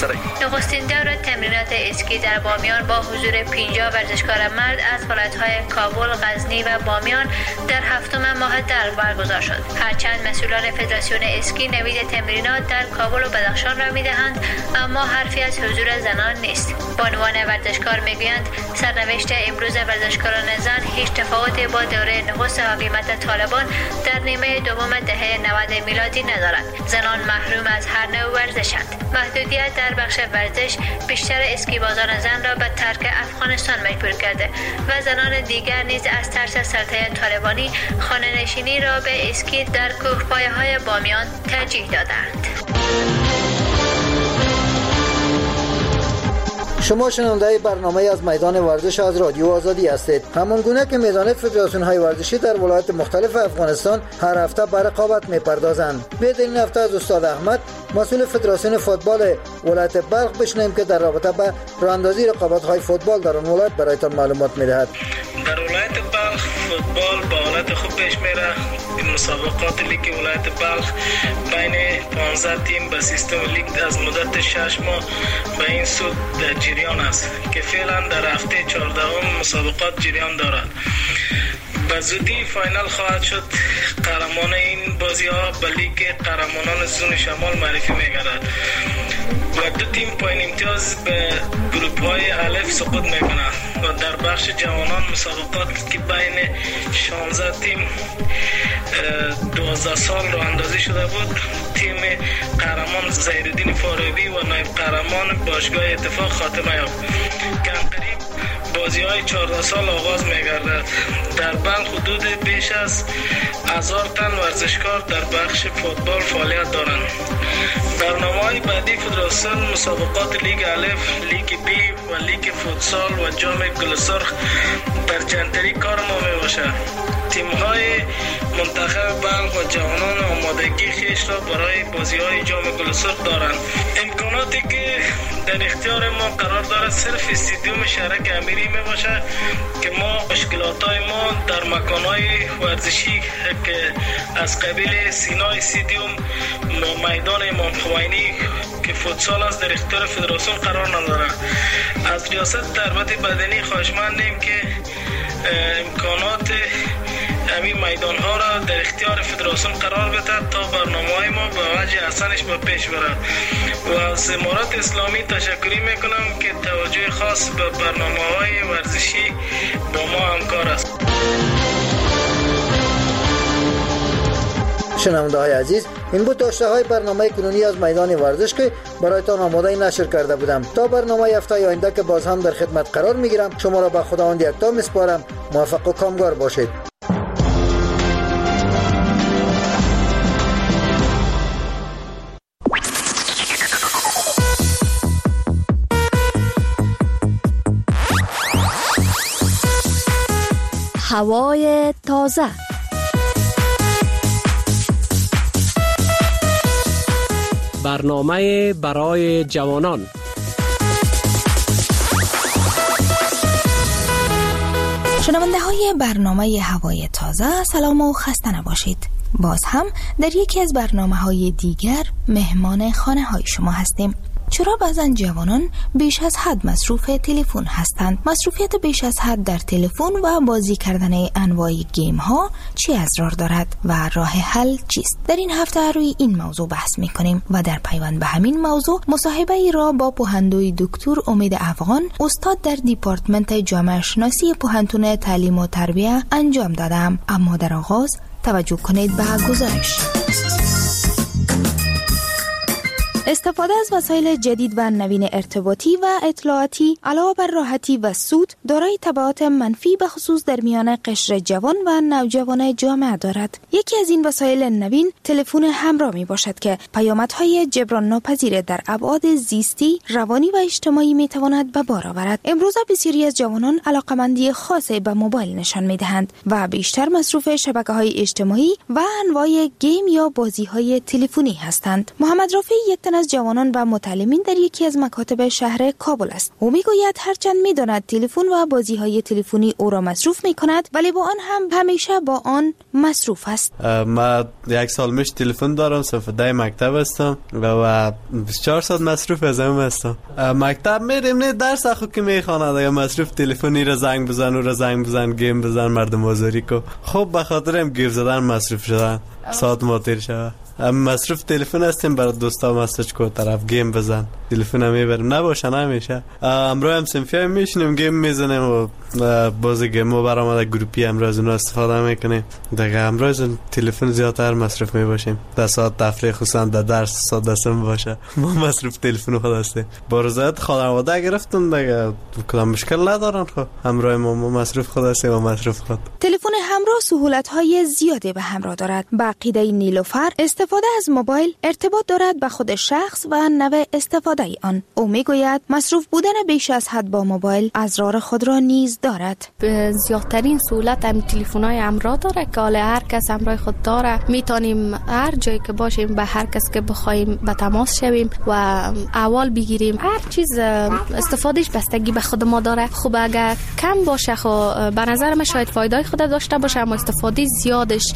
سره. نخستین دور تمرینات اسکی در بامیان با حضور پنجاه ورزشکار مرد از ولایت‌های کابل، غزنی و بامیان در هفتم ماه در برگزار شد. هرچند مسئولان فدراسیون اسکی نوید تمرینات در کابل و بدخشان را می‌دهند، اما حرفی از حضور زنان نیست. بانوان ورزشکار میگویند سرنوشت امروز ورزشکاران زن هیچ تفاوتی با دوره نخست حکومت طالبان در نیمه دوم دهه نود میلادی ندارد. زنان محروم از هر نوع ورزشند. محدودیت در بخش ورزش بیشتر اسکیبازان زن را به ترک افغانستان مجبور کرده و زنان دیگر نیز از ترس سلطه طالبانی خانه‌نشینی را به اسکی در کوهپایه‌های بامیان ترجیح دادند. شما شنونده برنامه از میدان ورزش از رادیو آزادی هستید. همان گونه که میزان فدراسیون های ورزشی در ولایات مختلف افغانستان هر هفته به رقابت میپردازند. بیاید این هفته از استاد احمد مسئول فدراسیون فوتبال ولایت بلخ بشنویم که در رابطه با راهاندازی رقابت های فوتبال در آن ولایت برایتان معلومات میدهد. در ولایت بلخ فوتبال با حالت خوب پیش میره. این مسابقات لیگ ولایت بلخ بین پانزده تیم به سیستم لیگ از مدت شش ماه به این سود در جریان است که فعلا در هفته چهاردهم مسابقات جریان دارد. به زودی فاینال خواهد شد. قهرمان این بازی ها به لیگ قهرمانان زون شمال معرفی می‌گردد و دو تیم پایین امتیاز به گروپ های الف سقوط میکنند و در بخش جوانان مسابقات که بین شانزده تیم دوازده سال راه اندازی شده بود، تیم قهرمان زهیرالدین فاروقی و نایب قهرمان باشگاه اتفاق خاتمه یافت. کمترین بازی های چهارده سال آغاز می‌گردد. در بلخ حدود بیش از هزار تن ورزشکار در بخش فوتبال فعالیت دارند. برنامه‌های بعدی فدراسیون مسابقات لیگ الف، لیگ بی و لیگ فوتسال و جام گل سرخ در جنتری کار ما میباشد. تیم‌های منتخب بلخ و جوانان آمادگی خیش را برای بازی‌های جام گل سرخ دارند. امکاناتی که در اختیار ما قرار دارد صرف استادیوم شهرک امیری میباشد که ما مشکلات‌های ما در مکان‌های ورزشی که از قبیل سینا استادیوم، میدان امام خمینی که فوتسال است در اختیار فدراسیون قرار ندارد. از ریاست تربیت بدنی خواهشمندیم که امکانات همین میدان ها را در اختیار فدراسیون قرار بده تا برنامه‌های ما به وجه احسنش به پیش برد و از امارات اسلامی تشکری میکنم که توجه خاص به برنامه‌های ورزشی با ما همکار است. شنونده های عزیز، این بود داشته های برنامه کنونی از میدان ورزش که برایتان آماده نشر کرده بودم. تا برنامه هفته آینده که باز هم در خدمت قرار میگیرم، شما را به خداوند یکتا میسپارم. موفق و کامگار باشید. هوای تازه. برنامه برای جوانان. شنونده های برنامه هوای تازه، سلام و خسته نباشید. باز هم در یکی از برنامه های دیگر مهمان خانه های شما هستیم. چرا بعضن جوانان بیش از حد مصروف تلفن هستند؟ مصروفیت بیش از حد در تلفن و بازی کردن انواع گیم ها چی اضرار دارد و راه حل چیست؟ در این هفته روی این موضوع بحث میکنیم و در پیوند به همین موضوع مصاحبه ای را با پوهندوی دکتر امید افغان، استاد در دیپارتمنت جامعه شناسی پوهنتون تعلیم و تربیت انجام دادم. اما در آغاز توجه کنید به گزارش. استفاده از وسایل جدید و نوین ارتباطی و اطلاعاتی علاوه بر راحتی و سود دارای تبعات منفی به خصوص در میان قشر جوان و نوجوان جامعه دارد. یکی از این وسایل نوین تلفن همراه می باشد که پیامدهای جبران ناپذیر در ابعاد زیستی، روانی و اجتماعی می تواند به بار آورد. امروزه بسیاری از جوانان علاقمندی خاصی به موبایل نشان می دهند و بیشتر مصروف شبکه‌های اجتماعی و انواع گیم یا بازی‌های تلفنی هستند. محمد رافی یک تن از جوانان و متعلمین در یکی از مکاتب شهر کابل است. او میگوید هرچند میداند تلفن و بازی‌های تلفنی او را مصروف میکند ولی با آن هم همیشه با آن مصروف است. ما یک سال میش تلفن دارم، صف ده مکتب هستم و بیست و چهار ساعت مصروف از هم هستم. مکتب میریم نه درس اخو که میخواند یا مصروف تلفنی را زنگ بزن و را زنگ بزن گیم بزن مردم آزاری کو. خب به خاطر هم گیر زدن مصروف شدن ساعت ماتیر شود. مصروف تلفن هستیم برای دوستا مسیج کو طرف گیم بزن تلفن هم میبریم نباشه نمیشه. امروز هم سنفی هم میشنیم گیم میزنیم و بازی گیم و برامده گروپی امروز اونو استفاده میکنیم. دیگه امروز تلفن زیادتر مصروف میباشیم. در ساعت تفریح خصوصا در درس ساعت دستم باشه ما مصروف تلفن خود هستیم. با رضایت خانواده گرفتم دیگه کدام مشکل ندارن. خب امروز ما مصروف خود هستیم و مصروف خود. تلفن همراه سهولت های زیادی به همراه دارد. با عقیده نیلوفر استفاده از موبایل ارتباط دارد به خود شخص و نوع استفاده آن. او میگوید مصروف بودن بیش از حد با موبایل اضرار خود را نیز دارد. زیادترین سهولت هم تلفن‌های همراه داره که حالا هر کس همراه خود داره. میتونیم هر جایی که باشیم به هر کس که بخوایم به تماس شویم و احوال بگیریم. هر چیز استفادهش بستگی به خود ما داره. خوب اگر کم باشه خب به نظر من شاید فایده خود داشته باشه اما استفاده زیادش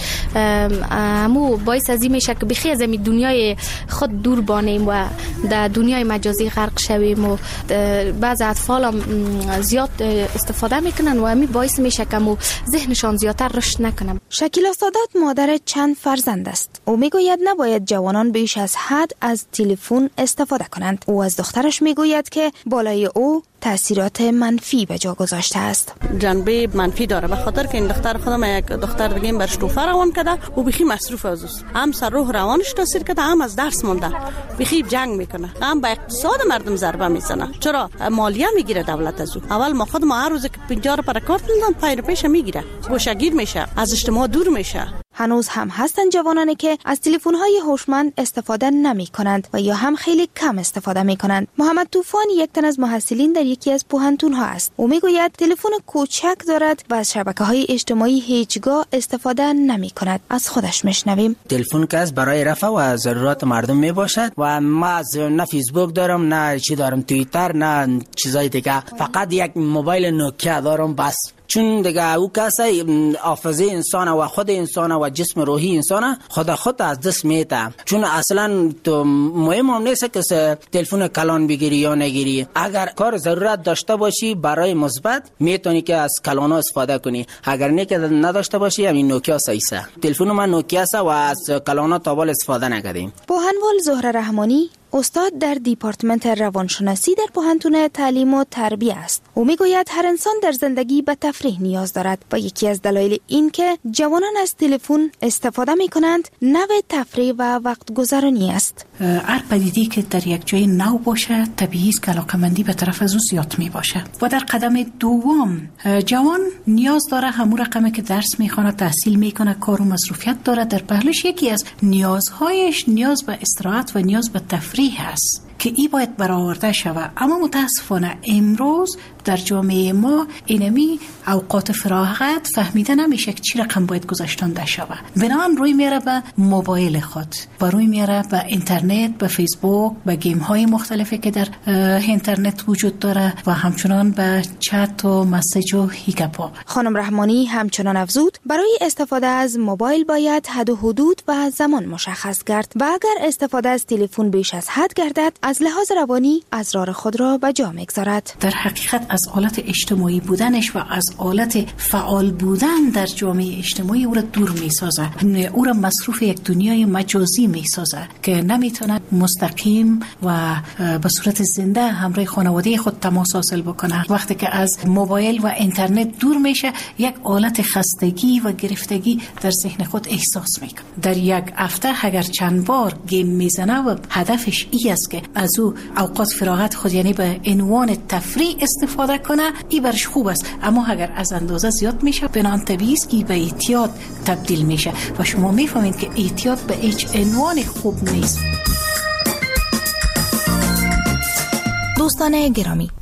امو باعث از این میشه که بخی از این دنیای خود دور بانیم و در دنیای مجازی غرق شویم و بعض اطفال هم زیاد استفاده میکنن و همین باعث میشه که مو ذهنشان زیادتر رشد نکنن. شکیلا سادات مادر چند فرزند است. او میگوید نباید جوانان بیش از حد از تلفن استفاده کنند. او از دخترش میگوید که بالای او تأثیرات منفی به جا گذاشته است. جنبه منفی داره به خاطر که این دختر خودم یک دختر دیگه برش توفه روان کرده و بخی مصروف از است. هم سر روح روانش تاثیر کرده هم از درس مونده. بخی جنگ میکنه. هم به اقتصاد مردم ضربه میزنه. چرا مالیه میگیره دولت از او. اول ما خود ما هر روز که پنجاه پر کارت میدن پای پیش میگیره. گوشه‌گیر میشه. از اجتماع دور میشه. هنوز هم هستند جوانانی که از تلفن‌های هوشمند استفاده نمی کنند و یا هم خیلی کم استفاده می کنند. محمد طوفان یک تن از محصلین در یکی از پوهنتون‌ها است. او میگوید تلفن کوچک دارد و از شبکه‌های اجتماعی هیچگاه استفاده نمی کند. از خودش میشنویم. تلفن که از برای رفع و ضرورت مردم می باشد و ما نه فیسبوک دارم نه چی دارم توییتر نه چیزای دیگه. فقط یک موبایل نوکیا دارم بس. چون دیگه او کسی حافظه انسان و خود انسان و جسم روحی انسان خود خود از دست میته. چون اصلا تو مهم هم نیست که تلفن کلان بگیری یا نگیری. اگر کار ضرورت داشته باشی برای مثبت میتونی که از کلان استفاده کنی. اگر نه که نداشته باشی همین نوکیا سایسه. تلفن من نوکیا است و از کلان تا بال استفاده نکردیم. پوهنوال زهره رحمانی استاد در دیپارتمنت روانشناسی در پوهنتون تعلیم و تربیه است. او میگوید هر انسان در زندگی به تفریح نیاز دارد و یکی از دلایل این که جوانان از تلفن استفاده می کنند نوع تفریح و وقت گذرانی است. هر پدیده‌ای که در یک جای نو باشه طبیعی است که علاقه‌مندی به طرف از او زیاد می باشه. و در قدم دوم جوان نیاز داره همون رقمی که درس میخونه تحصیل میکنه کار و مصروفیت داره در پهلوش یکی از نیازهایش نیاز به استراحت و نیاز به تفریح هست که ای باید برآورده شود. اما متاسفانه امروز در جامعه ما اینمی اوقات فراغت فهمیده نمیشه که چی رقم باید گذاشتنده شود. بنابراین روی میاره به موبایل خود و روی میاره به اینترنت، به فیسبوک، به گیم های مختلفی که در اینترنت وجود داره و همچنان به چت و مسیج و هیگپا. خانم رحمانی همچنان افزود برای استفاده از موبایل باید حد و حدود و زمان مشخص کرد و اگر استفاده از تلفن بیش از حد گردد از لحاظ روانی اضرار خود را به جا میگذارد. در حقیقت از حالت اجتماعی بودنش و از حالت فعال بودن در جامعه اجتماعی او را دور میسازه. او را مصروف یک دنیای مجازی میسازه که نمیتونه مستقیم و به صورت زنده همراه خانواده خود تماس حاصل بکنه. وقتی که از موبایل و اینترنت دور میشه یک حالت خستگی و گرفتگی در ذهن خود احساس میکنه. در یک هفته اگر چند بار گیم میزنه و هدفش ای است که از او اوقات فراغت خود یعنی به عنوان تفریح استفاده کنه ای برش خوب است. اما اگر از اندازه زیاد میشه بنان طبیعی است که به اعتیاد تبدیل میشه و شما میفهمید که اعتیاد به هیچ عنوان خوب نیست. دوستان گرامی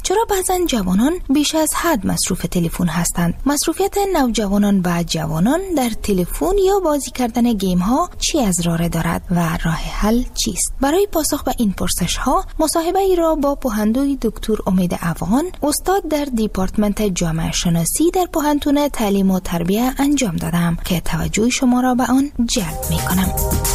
چرا بعضا جوانان بیش از حد مصروف تلفن هستند؟ مصروفیت نوجوانان و جوانان در تلفن یا بازی کردن گیم ها چی از راه دارد و راه حل چیست؟ برای پاسخ به این پرسش ها مصاحبه ای را با پوهندوی دکتر امید افغان، استاد در دیپارتمنت جامعه شناسی در پوهنتون تعلیم و تربیت انجام دادم که توجه شما را به آن جلب می کنم.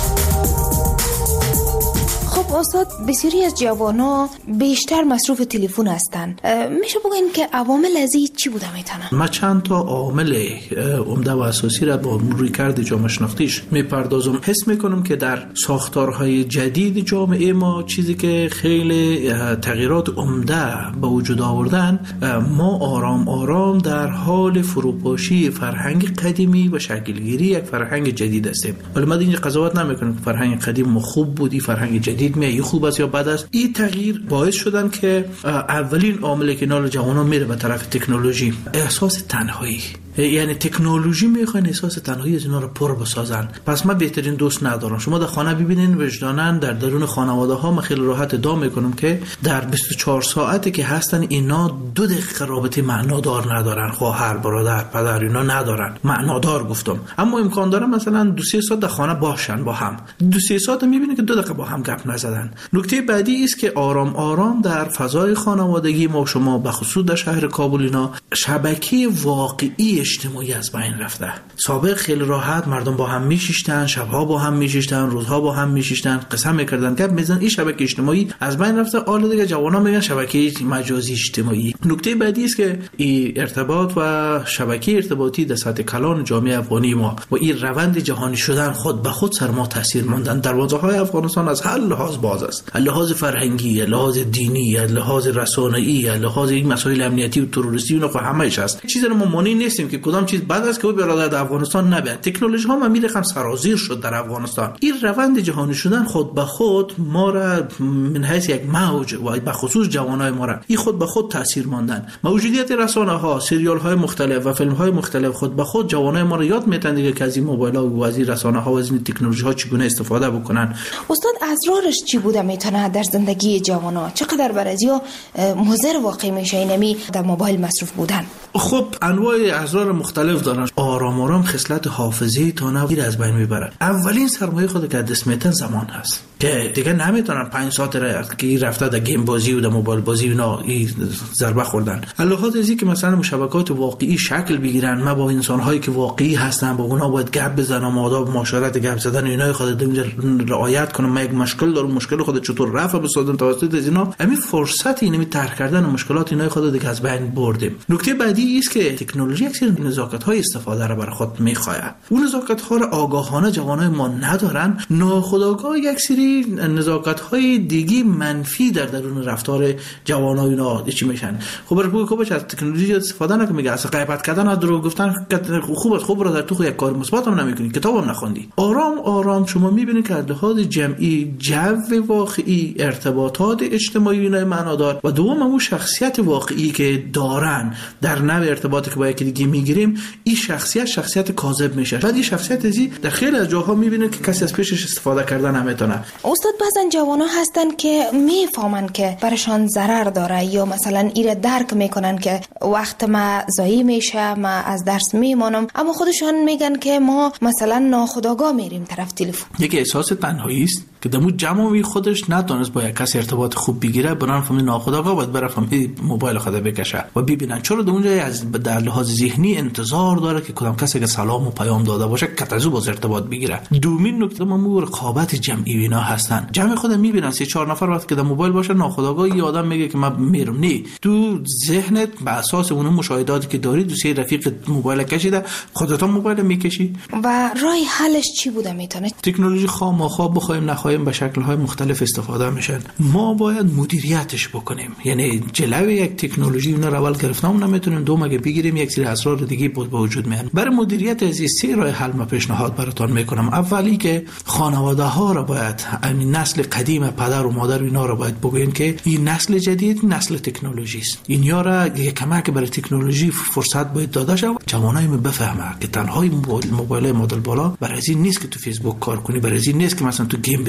خب استاد، بسیاری از جوانا بیشتر مصروف تلفن هستند. میشه بگین که عوامل از این چی بوده میتونن؟ ما چند تا عامل عمده و اساسی را با رویکرد جامعه شناختیش میپردازم. حس میکنم که در ساختارهای جدید جامعه ما چیزی که خیلی تغییرات عمده به وجود آوردن، ما آرام آرام در حال فروپاشی فرهنگ قدیمی و شکلگیری یک فرهنگ جدید هستیم. ولی ما دیگه قضاوت نمیکنیم که فرهنگ قدیم خوب بودی، فرهنگ جدید می خوب است یا بد است. این تغییر باعث شدن که اولین عاملی که نال جوانان میره به طرف تکنولوژی، احساس تنهایی. یعنی تکنولوژی میخوان احساس تنهایی از اینا رو پر بسازن. پس من بهترین دوست ندارم. شما در خانه ببینین وجدانن در درون خانواده ها من خیلی راحت ادعا میکنم که در بیست و چهار ساعتی که هستن اینا دو دقیقه رابطه معنادار ندارن. خواهر، برادر، پدر اینا ندارن. معنادار گفتم. اما امکان داره مثلا دو سه ساعت در خانه باشن با هم. دو سه ساعت میبینین که دو دقیقه با هم گپ نزدن. نکته بعدی است که آرام آرام در فضای خانوادگی ما شما به خصوص در شهر کابل اینا شبکه واقعی اجتماعی از بین رفته. سابق خیلی راحت مردم با هم میشیشتن، شبها با هم میشیشتن، روزها با هم میشیشتن، قسم میکردن گپ میزنن. این شبکه اجتماعی از بین رفته. حالا دیگه جوانان میگن شبکه مجازی اجتماعی. نکته بعدی است که این ارتباط و شبکه ارتباطی در سطح کلان جامعه افغانی ما و این روند جهانی شدن خود به خود سر ما تاثیر ماندن. دروازه‌های افغانستان از هر لحاظ باز است. لحاظ فرهنگی، لحاظ دینی، لحاظ رسانه‌ای، لحاظ این مسائل امنیتی و تروریستی اونها خو همه‌اش هست. چیزی رو ما مانی نیستیم که کدام چیز بد است که او برادر در افغانستان نبید. تکنولوژی ها ما میرخم سرازیر شد در افغانستان. این روند جهانی شدن خود به خود ما را من حیث یک موج و به خصوص جوانای ما را این خود به خود تاثیر ماندن. موجودیت رسانه ها، سریال های مختلف و فیلم های مختلف خود به خود جوانای ما را یاد میدن دیگه که از این موبایل ها و از این رسانه ها و از این تکنولوژی ها چگونه استفاده بکنن. استاد، اضرارش چی بوده میتونه در زندگی جوانا؟ چقدر برازیا مضر واقع میشه اینمی در موبایل مصروف بودن؟ خب انواع اضرار مختلف دارن. آرام آرام خصلت حافظه‌ای تا نویر از بین میبرن. اولین سرمایه خود که دست میتن زمان هست که دیگه نمیتونن پنج ساعت را که رفته در گیم بازی و در موبایل بازی اینا این ضربه خوردن. علاوه از اینکه مثلا مشابهات واقعی شکل بگیرن، ما با انسان‌هایی که واقعی هستن با اونها باید گپ بزنم، آداب معاشرت گپ زدن اینا خود اینجا رعایت کنم. من یک مشکل دارم، مشکل خود چطور رفع بسازم توسط از اینا. همین فرصت اینمی طرح کردن مشکلات اینا خود دیگه از بین بردیم. نکته بعدی است که تکنولوژی یک سری نزاکت‌های استفاده را برای خود می‌خواهد. اون نزاکت‌ها را آگاهانه جوانای ما ندارن. ناخودآگاه یک سری نزاکت‌های دیگه منفی در درون رفتار جوانای اینا چی میشن. خب برای کوبش از تکنولوژی استفاده نکنه. میگه اصلا غیبت کردن از دروغ گفتن خوب است. خوب را در تو یک کار مثبت هم نمی‌کنی، کتابم نخوندی. آرام آرام شما می‌بینید که از لحاظ جمعی جو واقعی، ارتباطات اجتماعی اینا معنادار و دوم اون شخصیت واقعی که دارن در نوع ارتباطی که با یکی دیگه میگیریم، این شخصیت شخصیت کاذب میشه. بعد این شخصیت ازی در خیلی از جاها میبینید که کسی از پیشش استفاده کردن نمیتونه. استاد، بعضن جوانا هستن که میفهمن که برشان ضرر داره یا مثلا ایره درک میکنن که وقت ما ضایع میشه، ما از درس میمانم، اما خودشان میگن که ما مثلا ناخودآگاه میریم طرف تلفن. یکی احساس تنهایی است که دمو جمعی خودش نتونست با یک کسی ارتباط خوب بگیره، برام فهمید ناخودآگاه باید بره فهمید موبایل خود بکشه و ببینن چرا در اونجا از در لحاظ ذهنی انتظار داره که کدام کسی که سلام و پیام داده باشه که از او باز ارتباط بگیره. دومین نکته ما رقابت جمعی اینا هستن. جمع خود میبینن سه چهار نفر وقتی که در موبایل باشه ناخودآگاه یه آدم میگه که من میرم. نه، تو ذهنت بر اساس اون مشاهداتی که داری دو سه رفیق موبایل کشیده، خودت هم موبایل میکشی. و راه حلش چی بوده میتونه؟ تکنولوژی خواه ما خواه بخوایم نخواهیم به شکل‌های مختلف استفاده میشن. ما باید مدیریتش بکنیم. یعنی جلوی یک تکنولوژی اون رو اول گرفتم نمیتونیم، دوم اگه بگیریم یک سری اسرار دیگه بود به وجود میاد. برای مدیریت از این سه راه حل ما پیشنهاد براتون میکنم. اولی که خانواده ها را باید، همین نسل قدیم پدر و مادر اینا را باید بگوین که این نسل جدید نسل تکنولوژی است. اینا را یک کمک برای تکنولوژی فرصت باید داده شه. جوانای ما بفهمه که تنها موبایل مدل بالا برای این نیست که تو فیسبوک کار کنی، برای این نیست که مثلا تو گیم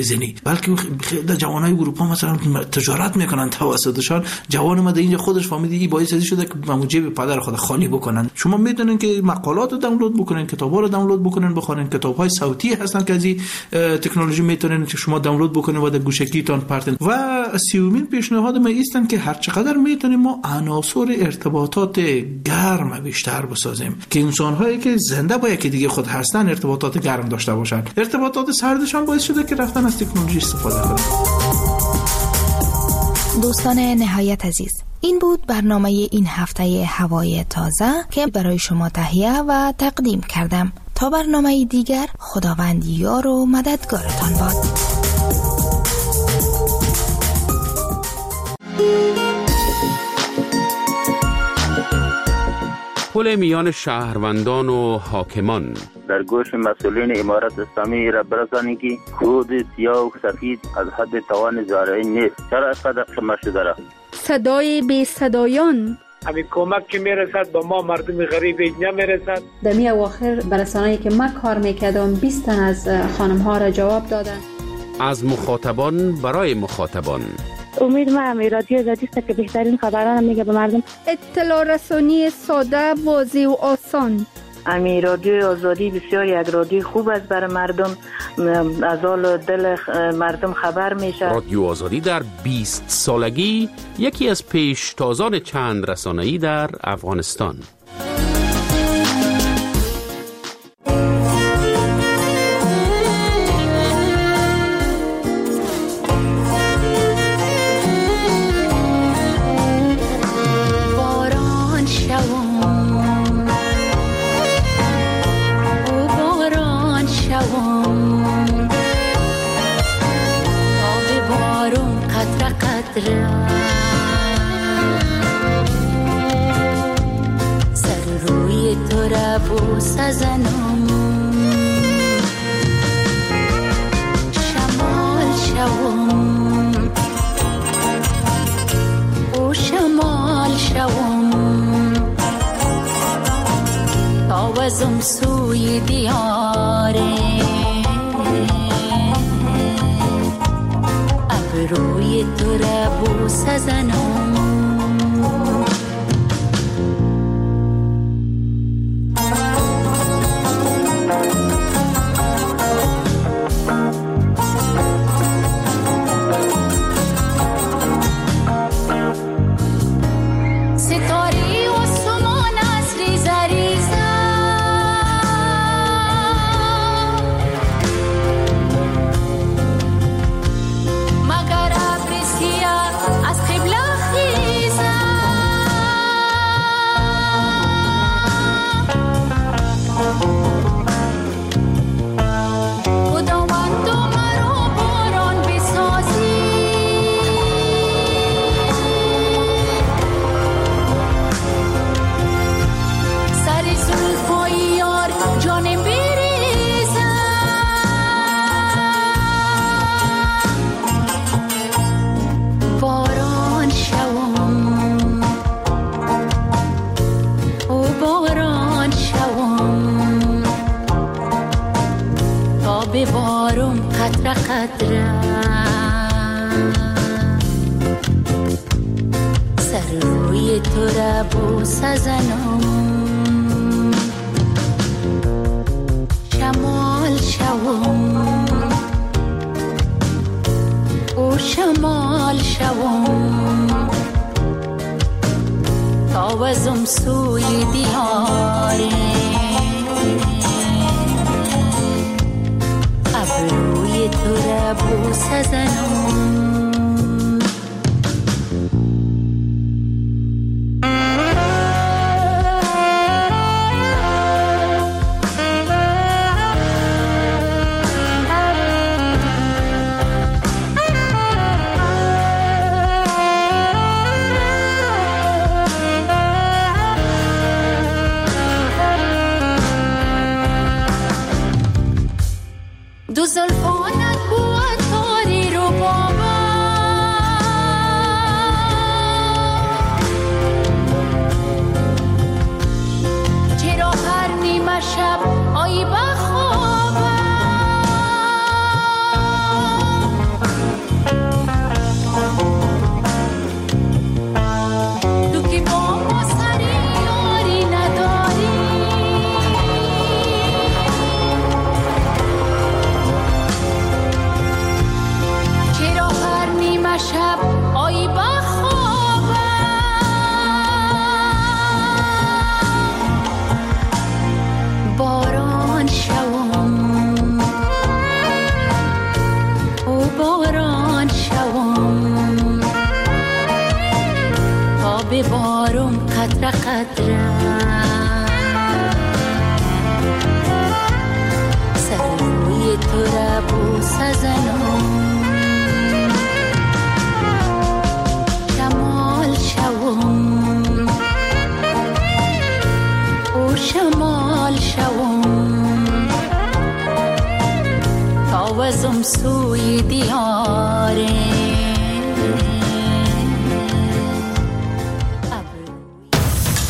میزنی، بلکه خیلی جوانای اروپا مثلا تجارت میکنن توسطشان. جوان اومده اینجا خودش فهمیده این باعث شده که با جیب پدر خود خالی بکنن. شما میدونین که مقالات رو دانلود بکنین، کتابا رو دانلود بکنین، بخونین. کتاب‌های صوتی هستن که از این تکنولوژی میتونین که شما دانلود بکنین و در گوشکیتون پرتن. و سیومین پیشنهاد ما ایستن که هر چقدر میتونیم ما عناصر ارتباطات گرم بیشتر بسازیم که انسان‌هایی که زنده با یکی دیگه خود هستن ارتباطات گرم داشته باشن. ارتباطات سردشان باعث شده که رفتن از تکنولوژی استفاده کنن. دوستان نهایت عزیز، این بود برنامه این هفته هوای تازه که برای شما تهیه و تقدیم کردم. تا برنامه دیگر، خداوند یار و مددگارتان باد. پل میان شهروندان و حاکمان. در گوش مسئولین امارت اسلامی را برسانید که خود سیاه و سفید از حد توان زارعی نیست. چرا اینقدر خمه شده را؟ صدای بی صدایان. همین کمک که میرسد با ما مردم غریب نمیرسد. در می اواخر برسانه‌ای که من کار میکردم بیست تن از خانم ها را جواب دادن. از مخاطبان برای مخاطبان. امید ما همی رادیو آزادی است که بهترین خبران میگه به مردم. اطلاع رسانی ساده، واضح و آسان. امی رادیو آزادی بسیار یک رادیو خوب است برای مردم، از حال دل مردم خبر میشه. رادیو آزادی در بیست سالگی یکی از پیشتازان چند رسانه‌ای در افغانستان. سر روی تو را بوسه زنم، شمال شوم و شمال شوم، تاوزم سوی دیاره، روی تو را بوسه زنم. سر روی تو را بوسه زنم، شمال شوم و شمال شوم، تاوزم سوی دیاره، ابروی تو را بوسه زنم. دو زلفانت بود تاری رو بابا، قطره قطره سر روی تو را بوسه زنم شمال شوم او شمال شوم تاوزم سوی دیان